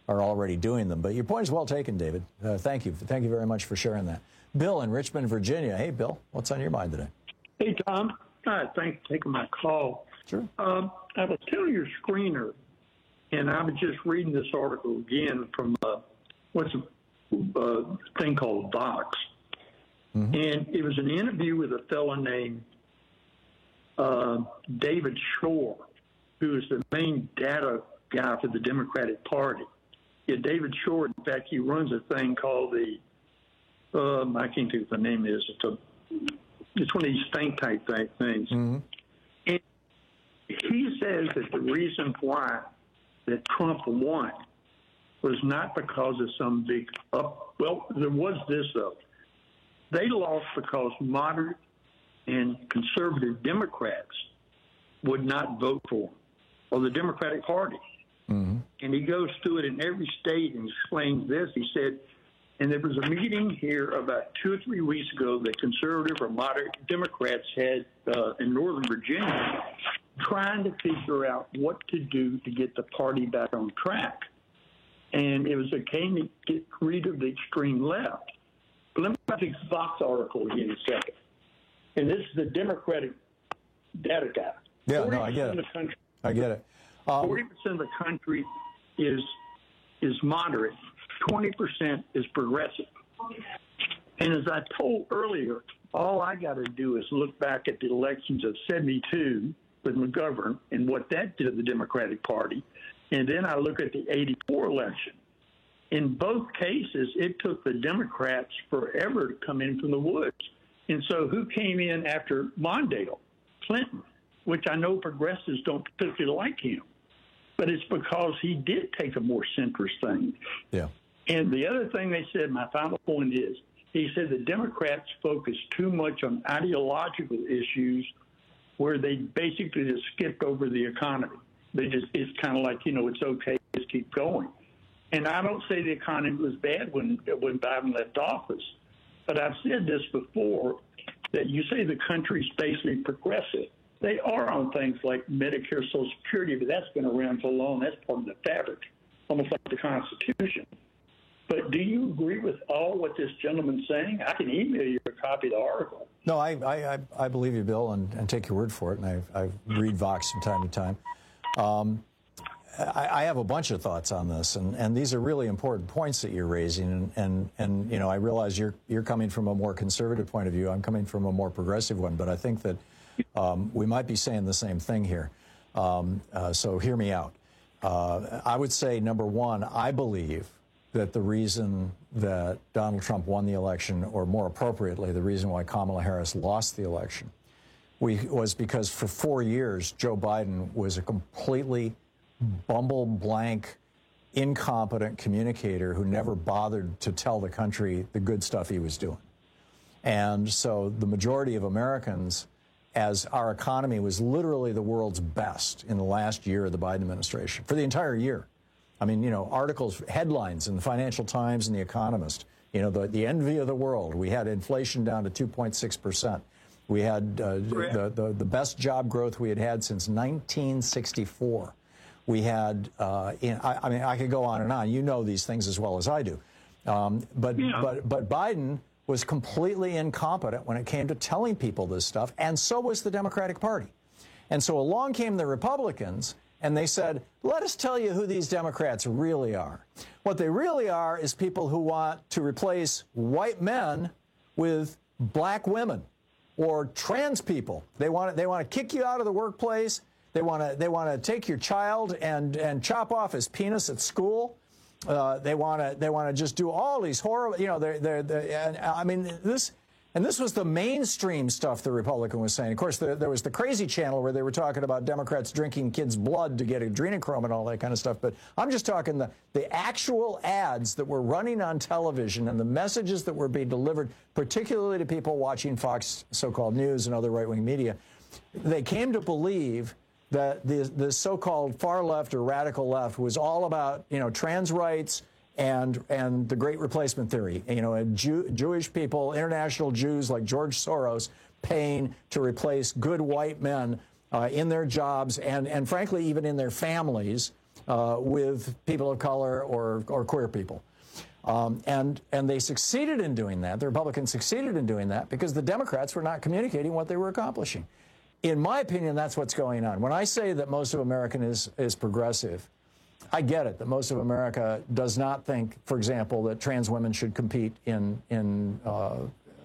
Speaker 16: are already doing them. But your point is well taken, David. Uh, thank you. Thank you very much for sharing that. Bill in Richmond, Virginia. Hey, Bill, what's on your mind today?
Speaker 21: Hey, Tom. Hi, thanks for taking my call.
Speaker 16: Sure.
Speaker 21: Um, I was telling your screener, and I was just reading this article again from uh, what's a uh, thing called Vox. Mm-hmm. And it was an interview with a fellow named uh, David Shore, who is the main data guy for the Democratic Party. Yeah, David Shore, in fact, he runs a thing called the, um, I can't think of the name is, it's, a, it's one of these think tank type things.
Speaker 16: Mm-hmm.
Speaker 21: And he says that the reason why that Trump won was not because of some big up, well, there was this though. They lost because moderate and conservative Democrats would not vote for him, or the Democratic Party.
Speaker 16: Mm-hmm.
Speaker 21: And he goes through it in every state and explains this. He said, and there was a meeting here about two or three weeks ago that conservative or moderate Democrats had uh, in Northern Virginia trying to figure out what to do to get the party back on track. And it was a came to get rid of the extreme left. But let me go to this Fox article again in a second. And this is the Democratic data guy.
Speaker 16: Yeah, no, I get it.
Speaker 21: Of the country,
Speaker 16: I get it. Um,
Speaker 21: forty percent of the country is is moderate. twenty percent is progressive. And as I told earlier, all I got to do is look back at the elections of seventy-two with McGovern and what that did to the Democratic Party. And then I look at the eighty-four election. In both cases, it took the Democrats forever to come in from the woods. And so who came in after Mondale? Clinton, which I know progressives don't particularly like him. But it's because he did take a more centrist thing.
Speaker 16: Yeah.
Speaker 21: And the other thing they said, my final point is, he said the Democrats focus too much on ideological issues where they basically just skipped over the economy. They just, it's kind of like, you know, it's okay, just keep going. And I don't say the economy was bad when when Biden left office, but I've said this before, that you say the country's basically progressive. They are on things like Medicare, Social Security, but that's been around for long. That's part of the fabric, almost like the Constitution. But do you agree with all what this gentleman's saying? I can email you a copy of the article.
Speaker 16: No, I I, I believe you, Bill, and, and take your word for it. And I, I read Vox from time to time. Um, I, I have a bunch of thoughts on this, and, and these are really important points that you're raising. And, and, and you know, I realize you're you're coming from a more conservative point of view. I'm coming from a more progressive one, but I think that um, we might be saying the same thing here. Um, uh, so hear me out. Uh, I would say, number one, I believe that the reason that Donald Trump won the election, or more appropriately, the reason why Kamala Harris lost the election, we, was because for four years, Joe Biden was a completely bumble blank, incompetent communicator who never bothered to tell the country the good stuff he was doing. And so the majority of Americans, as our economy was literally the world's best in the last year of the Biden administration, for the entire year. I mean, you know, articles, headlines in the Financial Times and The Economist, you know, the, the envy of the world. We had inflation down to two point six percent. We had uh, the, the, the best job growth we had had since nineteen sixty-four. We had, uh, in, I, I mean, I could go on and on. You know these things as well as I do. Um, but, yeah. but, but Biden was completely incompetent when it came to telling people this stuff, and so was the Democratic Party. And so along came the Republicans, and they said, let us tell you who these Democrats really are. What they really are is people who want to replace white men with black women or trans people. They want, they want to kick you out of the workplace. They want to they want to take your child and and chop off his penis at school. Uh, they want to they want to just do all these horrible, you know, they're, they're, they're, and I mean this, and this was the mainstream stuff the Republican was saying. Of course, there, there was the crazy channel where they were talking about Democrats drinking kids' blood to get adrenochrome and all that kind of stuff. But I'm just talking the the actual ads that were running on television and the messages that were being delivered, particularly to people watching Fox so-called news and other right-wing media. They came to believe that the, the so-called far left or radical left was all about, you know, trans rights and and the Great Replacement Theory. You know, and Jew, Jewish people, international Jews like George Soros, paying to replace good white men uh, in their jobs and, and frankly, even in their families. uh, with people of color or, or queer people. Um, and, and they succeeded in doing that. The Republicans succeeded in doing that because the Democrats were not communicating what they were accomplishing. In my opinion, that's what's going on. When I say that most of America is, is progressive, I get it, that most of America does not think, for example, that trans women should compete in, in, uh,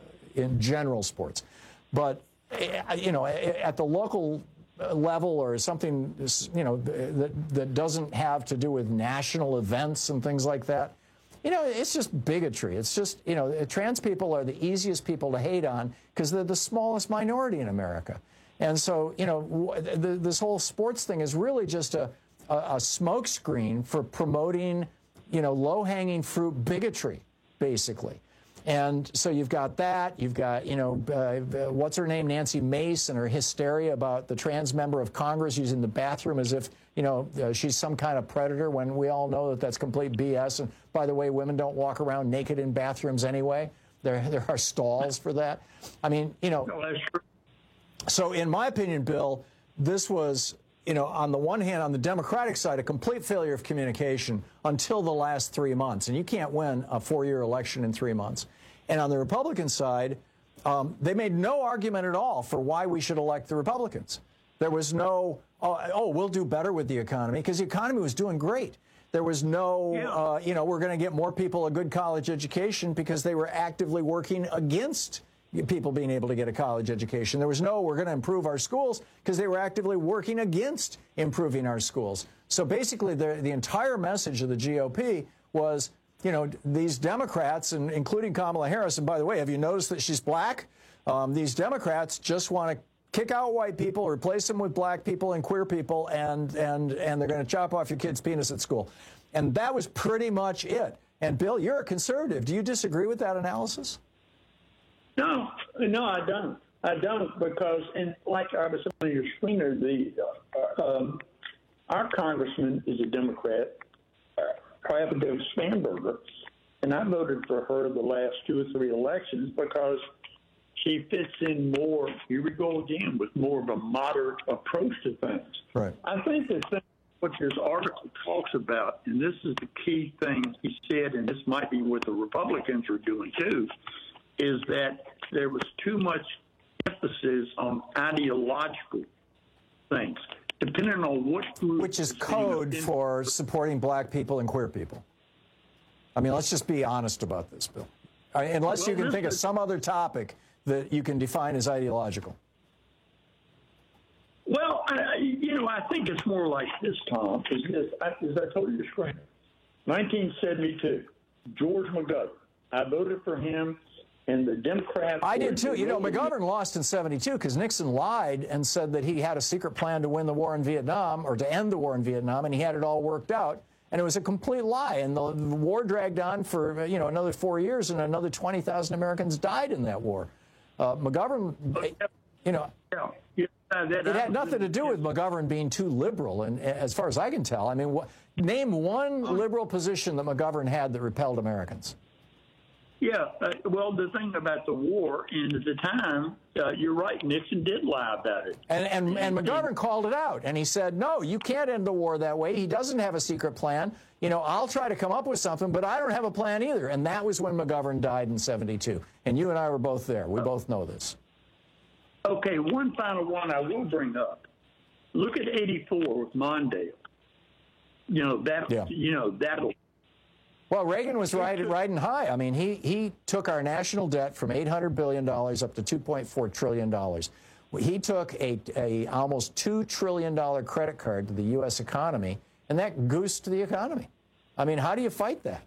Speaker 16: in general sports. But, you know, at the local level or something, you know, that, that doesn't have to do with national events and things like that, you know, it's just bigotry. It's just, you know, trans people are the easiest people to hate on because they're the smallest minority in America. And so, you know, th this whole sports thing is really just a, a, a smokescreen for promoting, you know, low-hanging fruit bigotry, basically. And so you've got that. You've got, you know, uh, what's her name, Nancy Mace, and her hysteria about the trans member of Congress using the bathroom as if, you know, uh, she's some kind of predator when we all know that that's complete B S. And by the way, women don't walk around naked in bathrooms anyway. There, there are stalls for that. I mean, you know.
Speaker 21: No, that's true.
Speaker 16: So in my opinion, Bill, this was, you know, on the one hand, on the Democratic side, a complete failure of communication until the last three months. And you can't win a four-year election in three months. And on the Republican side, um, they made no argument at all for why we should elect the Republicans. There was no, oh, oh we'll do better with the economy, because the economy was doing great. There was no, yeah. uh, you know, we're going to get more people a good college education, because they were actively working against people being able to get a college education. There was no, we're going to improve our schools, because they were actively working against improving our schools. So basically, the, the entire message of the G O P was, you know, these Democrats, and including Kamala Harris, and by the way, have you noticed that she's black? Um, these Democrats just want to kick out white people, replace them with black people and queer people, and, and, and they're going to chop off your kid's penis at school. And that was pretty much it. And, Bill, you're a conservative. Do you disagree with that analysis?
Speaker 21: No, no, I don't. I don't, because, and like I was on your screener, the uh, um, our congressman is a Democrat, uh, Abigail Spanberger, and I voted for her the last two or three elections because she fits in more, here we go again, with more of a moderate approach to things.
Speaker 16: Right.
Speaker 21: I think the thing what this article talks about, and this is the key thing he said, and this might be what the Republicans are doing too, is that there was too much emphasis on ideological things, depending on what group.
Speaker 16: Which is code for supporting black people and queer people. I mean, let's just be honest about this, Bill. I mean, unless well, you can think is, of some other topic that you can define as ideological.
Speaker 21: Well, I, you know, I think it's more like this, Tom, is this, as I told you, screener. nineteen seventy-two, George McGovern. I voted for him. And the Democrats...
Speaker 16: I did, too. You know, McGovern lost in seventy-two because Nixon lied and said that he had a secret plan to win the war in Vietnam, or to end the war in Vietnam, and he had it all worked out. And it was a complete lie. And the, the war dragged on for, you know, another four years, and another twenty thousand Americans died in that war. Uh, McGovern, you know...
Speaker 21: Yeah. Yeah,
Speaker 16: it had nothing to do with McGovern being too liberal, and as far as I can tell. I mean, what, name one liberal position that McGovern had that repelled Americans.
Speaker 21: Yeah, uh, well, the thing about the war, and at the time, uh, you're right, Nixon did lie about it.
Speaker 16: And, and, and McGovern called it out, and he said, no, you can't end the war that way. He doesn't have a secret plan. You know, I'll try to come up with something, but I don't have a plan either. And that was when McGovern died in seventy-two. And you and I were both there. We both know this.
Speaker 21: Okay, one final one I will bring up. Look at eighty-four with Mondale. You know, that, yeah. you know, that'll...
Speaker 16: Well, Reagan was riding, riding high. I mean, he, he took our national debt from eight hundred billion dollars up to two point four trillion dollars. He took a, a almost two trillion dollars credit card to the U S economy, and that goosed the economy. I mean, how do you fight that?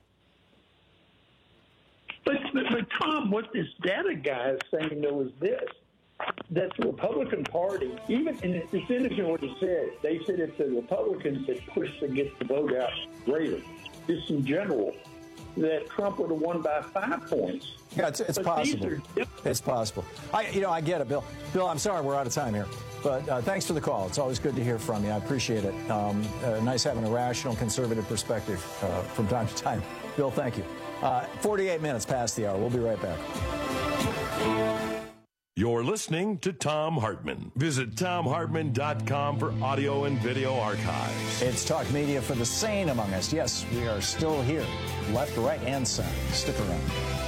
Speaker 21: But, but, but Tom, what this data guy is saying, though, is this. That the Republican Party, even, and it's interesting what he said, they said it's the Republicans that pushed to get the vote out greater. Just in general, that Trump would have won by five points.
Speaker 16: Yeah, it's, it's possible. Are, it's possible. I, you know, I get it, Bill. Bill, I'm sorry we're out of time here, but uh, thanks for the call. It's always good to hear from you. I appreciate it. Um, uh, nice having a rational, conservative perspective uh, from time to time. Bill, thank you. Uh, forty-eight minutes past the hour. We'll be right back.
Speaker 15: You're listening to Thom Hartmann. Visit Thom Hartmann dot com for audio and video archives.
Speaker 16: It's talk media for the sane among us. Yes, we are still here. Left, right, and center. Stick around.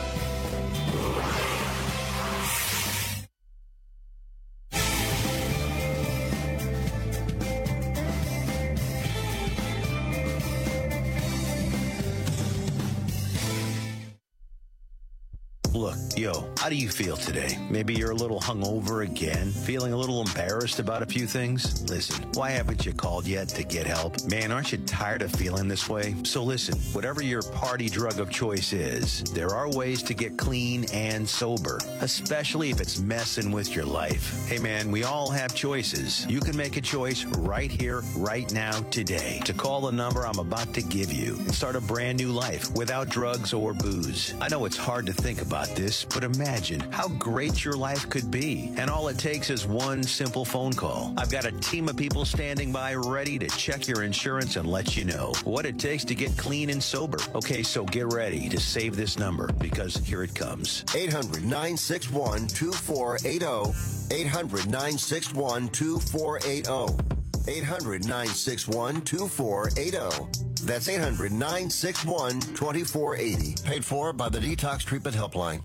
Speaker 22: Look, yo, how do you feel today? Maybe you're a little hungover again, feeling a little embarrassed about a few things? Listen, why haven't you called yet to get help? Man, aren't you tired of feeling this way? So listen, whatever your party drug of choice is, there are ways to get clean and sober, especially if it's messing with your life. Hey man, we all have choices. You can make a choice right here, right now, today, to call the number I'm about to give you and start a brand new life without drugs or booze. I know it's hard to think about this, but imagine how great your life could be. And all it takes is one simple phone call. I've got a team of people standing by ready to check your insurance and let you know what it takes to get clean and sober. Okay, so get ready to save this number because here it comes.
Speaker 18: eight hundred, nine six one, two four eight zero. eight hundred, nine six one, two four eight zero. eight hundred, nine six one, two four eight zero. That's eight hundred, nine six one, two four eight zero. Paid for by the Detox Treatment Helpline.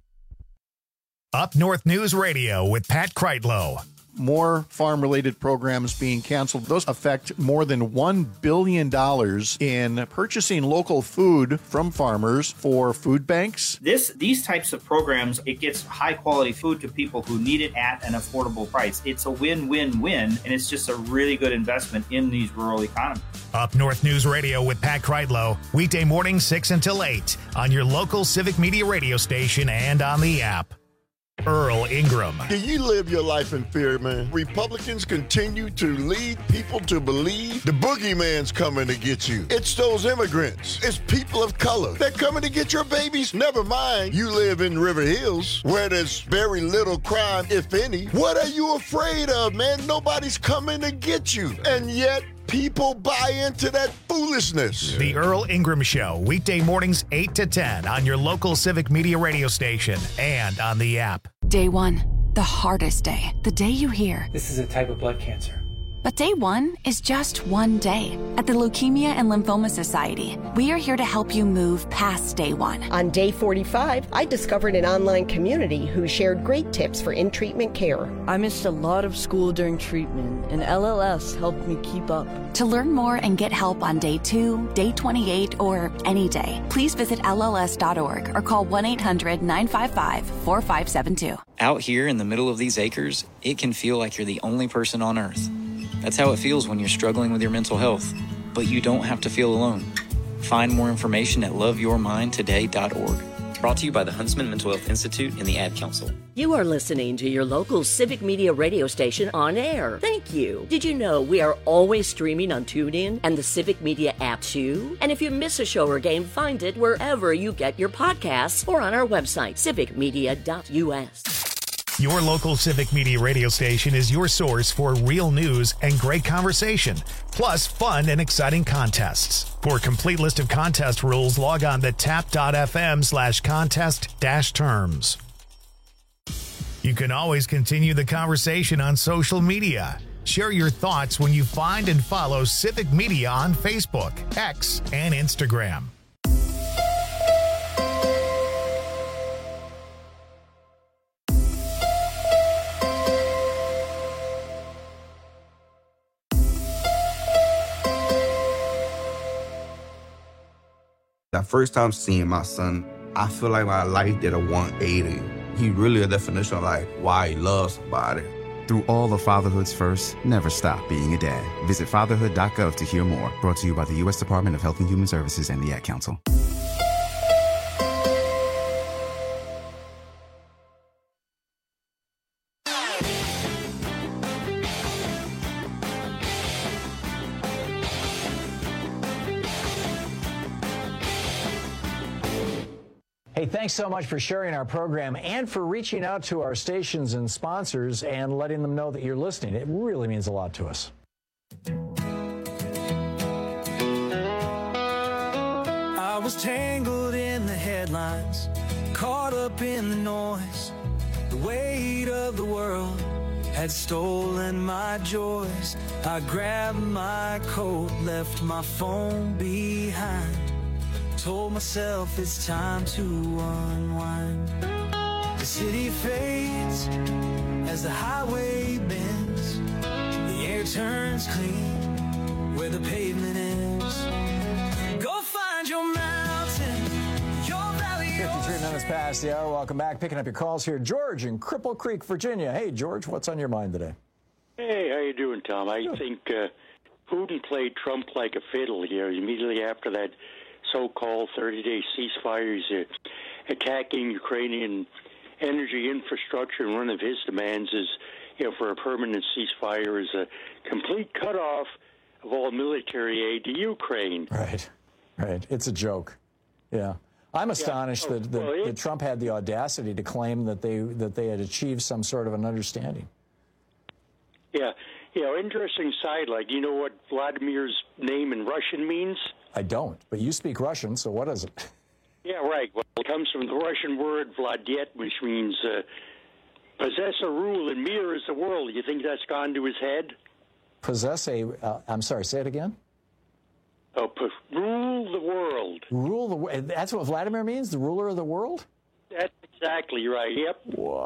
Speaker 1: Up North News Radio with Pat Kreitlow.
Speaker 4: More farm-related programs being canceled. Those affect more than one billion dollars in purchasing local food from farmers for food banks.
Speaker 23: This, these types of programs, it gets high-quality food to people who need it at an affordable price. It's a win-win-win, and it's just a really good investment in these rural economies.
Speaker 1: Up North News Radio with Pat Kreitlow, weekday morning six until eight on your local Civic Media radio station and on the app. Earl Ingram.
Speaker 24: Do you live your life in fear, man? Republicans continue to lead people to believe the boogeyman's coming to get you. It's those immigrants. It's people of color. They're coming to get your babies. Never mind, you live in River Hills, where there's very little crime, if any. What are you afraid of, man? Nobody's coming to get you. And yet, people buy into that foolishness.
Speaker 1: The Earl Ingram Show, weekday mornings eight to ten on your local Civic Media radio station and on the app.
Speaker 25: Day one, the hardest day. The day you hear,
Speaker 26: this is a type of blood cancer.
Speaker 25: But day one is just one day. At the Leukemia and Lymphoma Society, we are here to help you move past day one.
Speaker 27: On day forty-five, I discovered an online community who shared great tips for in-treatment care.
Speaker 28: I missed a lot of school during treatment, and L L S helped me keep up.
Speaker 25: To learn more and get help on day two, day twenty-eight, or any day, please visit L L S dot org or call one eight hundred, nine five five, four five seven two.
Speaker 29: Out here in the middle of these acres, it can feel like you're the only person on Earth. That's how it feels when you're struggling with your mental health. But you don't have to feel alone. Find more information at love your mind today dot org. Brought to you by the Huntsman Mental Health Institute and the Ad Council.
Speaker 30: You are listening to your local Civic Media radio station on air. Thank you. Did you know we are always streaming on TuneIn and the Civic Media app too? And if you miss a show or game, find it wherever you get your podcasts or on our website, civic media dot U S.
Speaker 1: Your local Civic Media radio station is your source for real news and great conversation, plus fun and exciting contests. For a complete list of contest rules, log on to tap dot f m slash contest dash terms. You can always continue the conversation on social media. Share your thoughts when you find and follow Civic Media on Facebook, X, and Instagram.
Speaker 31: That first time seeing my son, I feel like my life did a one eighty. He really a definition of like why he loves somebody.
Speaker 32: Through all of fatherhood's first, never stop being a dad. Visit fatherhood dot gov to hear more. Brought to you by the U S Department of Health and Human Services and the Ad Council.
Speaker 16: Hey, thanks so much for sharing our program and for reaching out to our stations and sponsors and letting them know that you're listening. It really means a lot to us.
Speaker 3: I was tangled in the headlines, caught up in the noise. The The weight of the world had stolen my joys. I grabbed my coat, left my phone behind. Told myself it's time to unwind. The city fades as the highway bends. The air turns clean where the pavement ends. Go find your mountain, your valley.
Speaker 16: fifty-three minutes past the hour. Welcome back. Picking up your calls here. George in Cripple Creek, Virginia. Hey, George, what's on your mind today?
Speaker 2: Hey, how you doing, Tom? I think uh, Putin played Trump like a fiddle here. Immediately after that so-called thirty-day ceasefire, he's uh, attacking Ukrainian energy infrastructure, and one of his demands is, you know, for a permanent ceasefire is a complete cutoff of all military aid to Ukraine.
Speaker 16: Right, right. It's a joke. Yeah. I'm astonished
Speaker 2: Yeah. Oh,
Speaker 16: that, that,
Speaker 2: well, it-
Speaker 16: that Trump had the audacity to claim that they that they had achieved some sort of an understanding.
Speaker 2: Yeah. You know, interesting side, like, you know what Vladimir's name in Russian means?
Speaker 16: I don't, but you speak Russian, so what is it?
Speaker 2: Yeah, right. Well, it comes from the Russian word vladet, which means uh, possess or rule, and mir is the world. You think that's gone to his head?
Speaker 16: Possess a, uh, I'm sorry, say it again?
Speaker 2: Oh, p- rule the world.
Speaker 16: Rule the world. That's what Vladimir means, the ruler of the world?
Speaker 2: That's exactly right. Yep.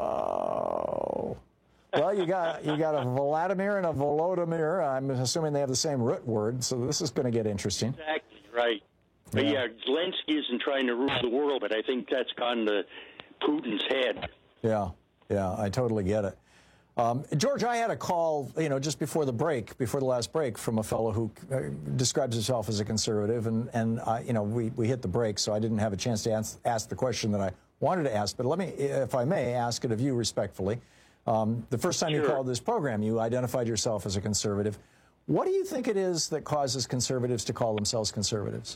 Speaker 16: Whoa. Well, you got you got a Vladimir and a Volodymyr. I'm assuming they have the same root word, so this is going to get interesting.
Speaker 2: Exactly right. But yeah, Zelensky isn't trying to rule the world, but I think that's gone to Putin's head.
Speaker 16: Yeah, yeah, I totally get it. Um, George, I had a call, you know, just before the break, before the last break, from a fellow who uh, describes himself as a conservative, and and uh, you know, we we hit the break, so I didn't have a chance to ask, ask the question that I wanted to ask. But let me, if I may, ask it of you respectfully. Um, the first time you
Speaker 2: Sure.
Speaker 16: called this program, you identified yourself as a conservative. What do you think it is that causes conservatives to call themselves conservatives?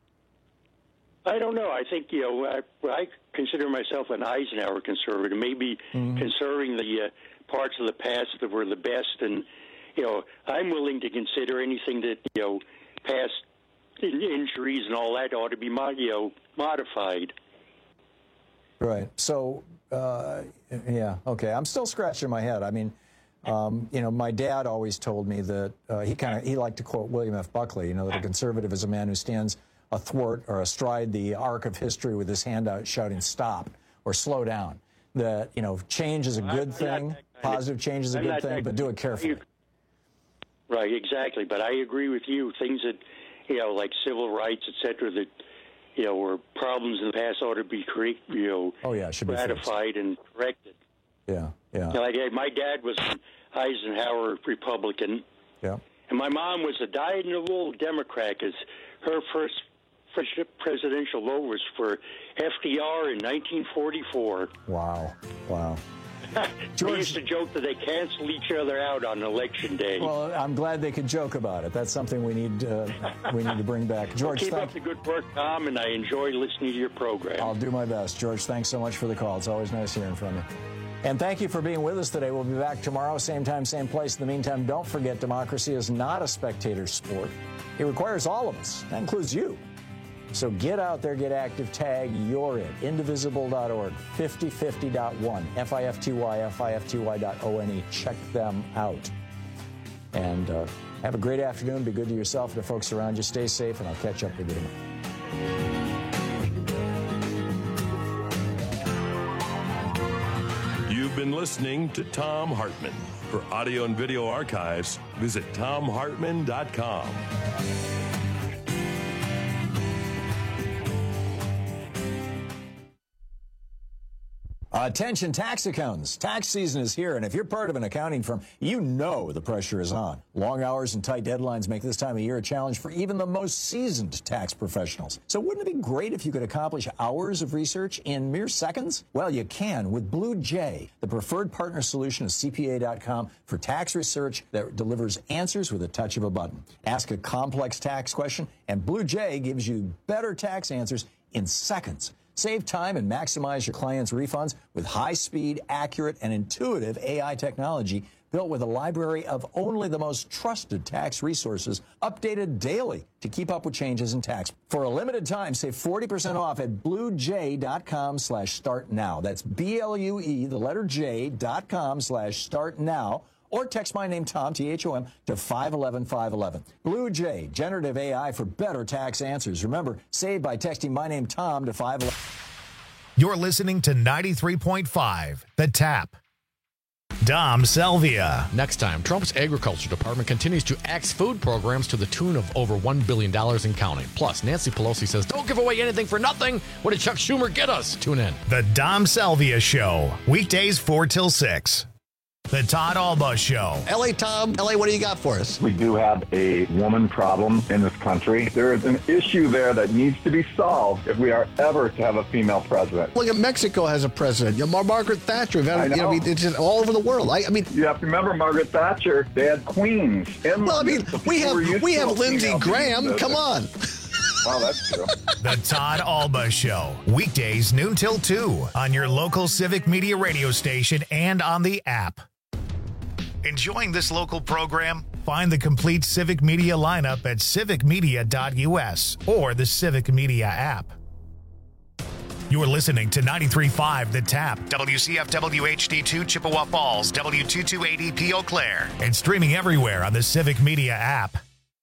Speaker 2: I don't know. I think, you know, I, I consider myself an Eisenhower conservative, maybe
Speaker 16: Mm-hmm.
Speaker 2: conserving the uh, parts of the past that were the best. And, you know, I'm willing to consider anything that, you know, past in- injuries and all that ought to be, mo- you know, modified.
Speaker 16: Right. So, uh, yeah, okay. I'm still scratching my head. I mean, um, you know, my dad always told me that uh, he kind of he liked to quote William F. Buckley. You know, that a conservative is a man who stands athwart or astride the arc of history with his hand out, shouting "Stop" or "Slow down." That, you know, change is a good
Speaker 2: I'm not
Speaker 16: thing,
Speaker 2: that kind of-
Speaker 16: positive change is a
Speaker 2: I'm
Speaker 16: good
Speaker 2: not
Speaker 16: thing,
Speaker 2: that-
Speaker 16: but do it carefully.
Speaker 2: Right, exactly. But I agree with you. Things that, you know, like civil rights, et cetera, that, you know, were problems in the past ought to be, correct, you know,
Speaker 16: Oh yeah, it should be fixed.
Speaker 2: ratified and corrected.
Speaker 16: Yeah, yeah,
Speaker 2: You know, like, my dad was an Eisenhower Republican,
Speaker 16: yeah.
Speaker 2: and my mom was a dyed-in-the-wool Democrat, because her first first presidential vote was for F D R in nineteen forty-four.
Speaker 16: Wow, wow.
Speaker 2: We used to joke that they cancel each other out on election day.
Speaker 16: Well, I'm glad they could joke about it. That's something we need uh, we need to bring back. George,
Speaker 2: Keep
Speaker 16: thank
Speaker 2: up the good work, Tom, and I enjoy listening to your program.
Speaker 16: I'll do my best. George, thanks so much for the call. It's always nice hearing from you. And thank you for being with us today. We'll be back tomorrow, same time, same place. In the meantime, don't forget, democracy is not a spectator sport. It requires all of us. That includes you. So get out there, get active, tag You're It, indivisible dot org, fifty fifty dot one, F I F T Y, F I F T Y dot O N E. Check them out. And uh, have a great afternoon. Be good to yourself and the folks around you. Stay safe, and I'll catch up with you tomorrow.
Speaker 15: You've been listening to Tom Hartman. For audio and video archives, visit tom hartman dot com.
Speaker 16: Attention tax accountants. Tax season is here, and if you're part of an accounting firm, you know the pressure is on. Long hours and tight deadlines make this time of year a challenge for even the most seasoned tax professionals. So wouldn't it be great if you could accomplish hours of research in mere seconds? Well, you can with Blue Jay, the preferred partner solution of C P A dot com for tax research that delivers answers with a touch of a button. Ask a complex tax question, and Blue Jay gives you better tax answers in seconds. Save time and maximize your clients' refunds with high-speed, accurate, and intuitive A I technology built with a library of only the most trusted tax resources, updated daily to keep up with changes in tax. For a limited time, save forty percent off at bluejay.com slash start now. That's B-L-U-E, the letter J, dot com slash start now. Or text my name, Tom, T H O M, to five one one five one one. Blue Jay, generative A I for better tax answers. Remember, save by texting my name, Tom, to five one one.
Speaker 1: You're listening to ninety-three point five, The Tap. Dom Salvia.
Speaker 5: Next time, Trump's Agriculture Department continues to axe food programs to the tune of over one billion dollars and counting. Plus, Nancy Pelosi says, don't give away anything for nothing. What did Chuck Schumer get us? Tune in.
Speaker 1: The Dom Salvia Show. Weekdays four till six. The Todd Alba Show.
Speaker 6: L A Tom, L A, what do you got for us?
Speaker 7: We do have a woman problem in this country. There is an issue there that needs to be solved if we are ever to have a female president.
Speaker 6: Look at Mexico has a president. You know, Margaret Thatcher.
Speaker 7: I know.
Speaker 6: You know, it's just all over the world. I, I mean,
Speaker 7: you have to remember Margaret Thatcher. They had queens.
Speaker 6: Well, I mean, we have we have Lindsey Graham. Come on.
Speaker 7: Wow, that's true.
Speaker 1: The Todd Alba Show. Weekdays noon till two on your local Civic Media radio station and on the app. Enjoying this local program? Find the complete Civic Media lineup at civic media dot u s or the Civic Media app. You're listening to ninety-three point five The Tap, W C F W H D two Chippewa Falls, W two two eight E P Eau Claire, and streaming everywhere on the Civic Media app.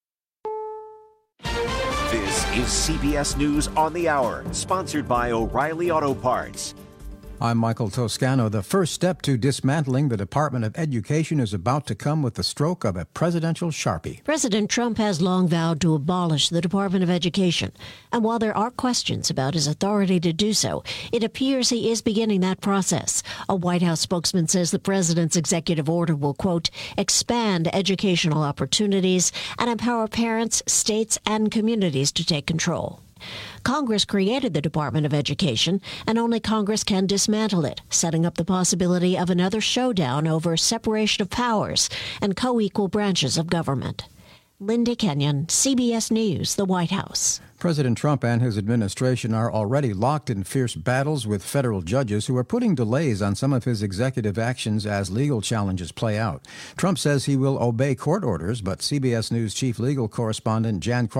Speaker 8: This is C B S News on the Hour, sponsored by O'Reilly Auto Parts.
Speaker 9: I'm Michael Toscano. The first step to dismantling the Department of Education is about to come with the stroke of a presidential Sharpie.
Speaker 10: President Trump has long vowed to abolish the Department of Education. And while there are questions about his authority to do so, it appears he is beginning that process. A White House spokesman says the president's executive order will, quote, expand educational opportunities and empower parents, states, and communities to take control. Congress created the Department of Education, and only Congress can dismantle it, setting up the possibility of another showdown over separation of powers and co-equal branches of government. Linda Kenyon, C B S News, the White House.
Speaker 9: President Trump and his administration are already locked in fierce battles with federal judges who are putting delays on some of his executive actions as legal challenges play out. Trump says he will obey court orders, but C B S News chief legal correspondent Jan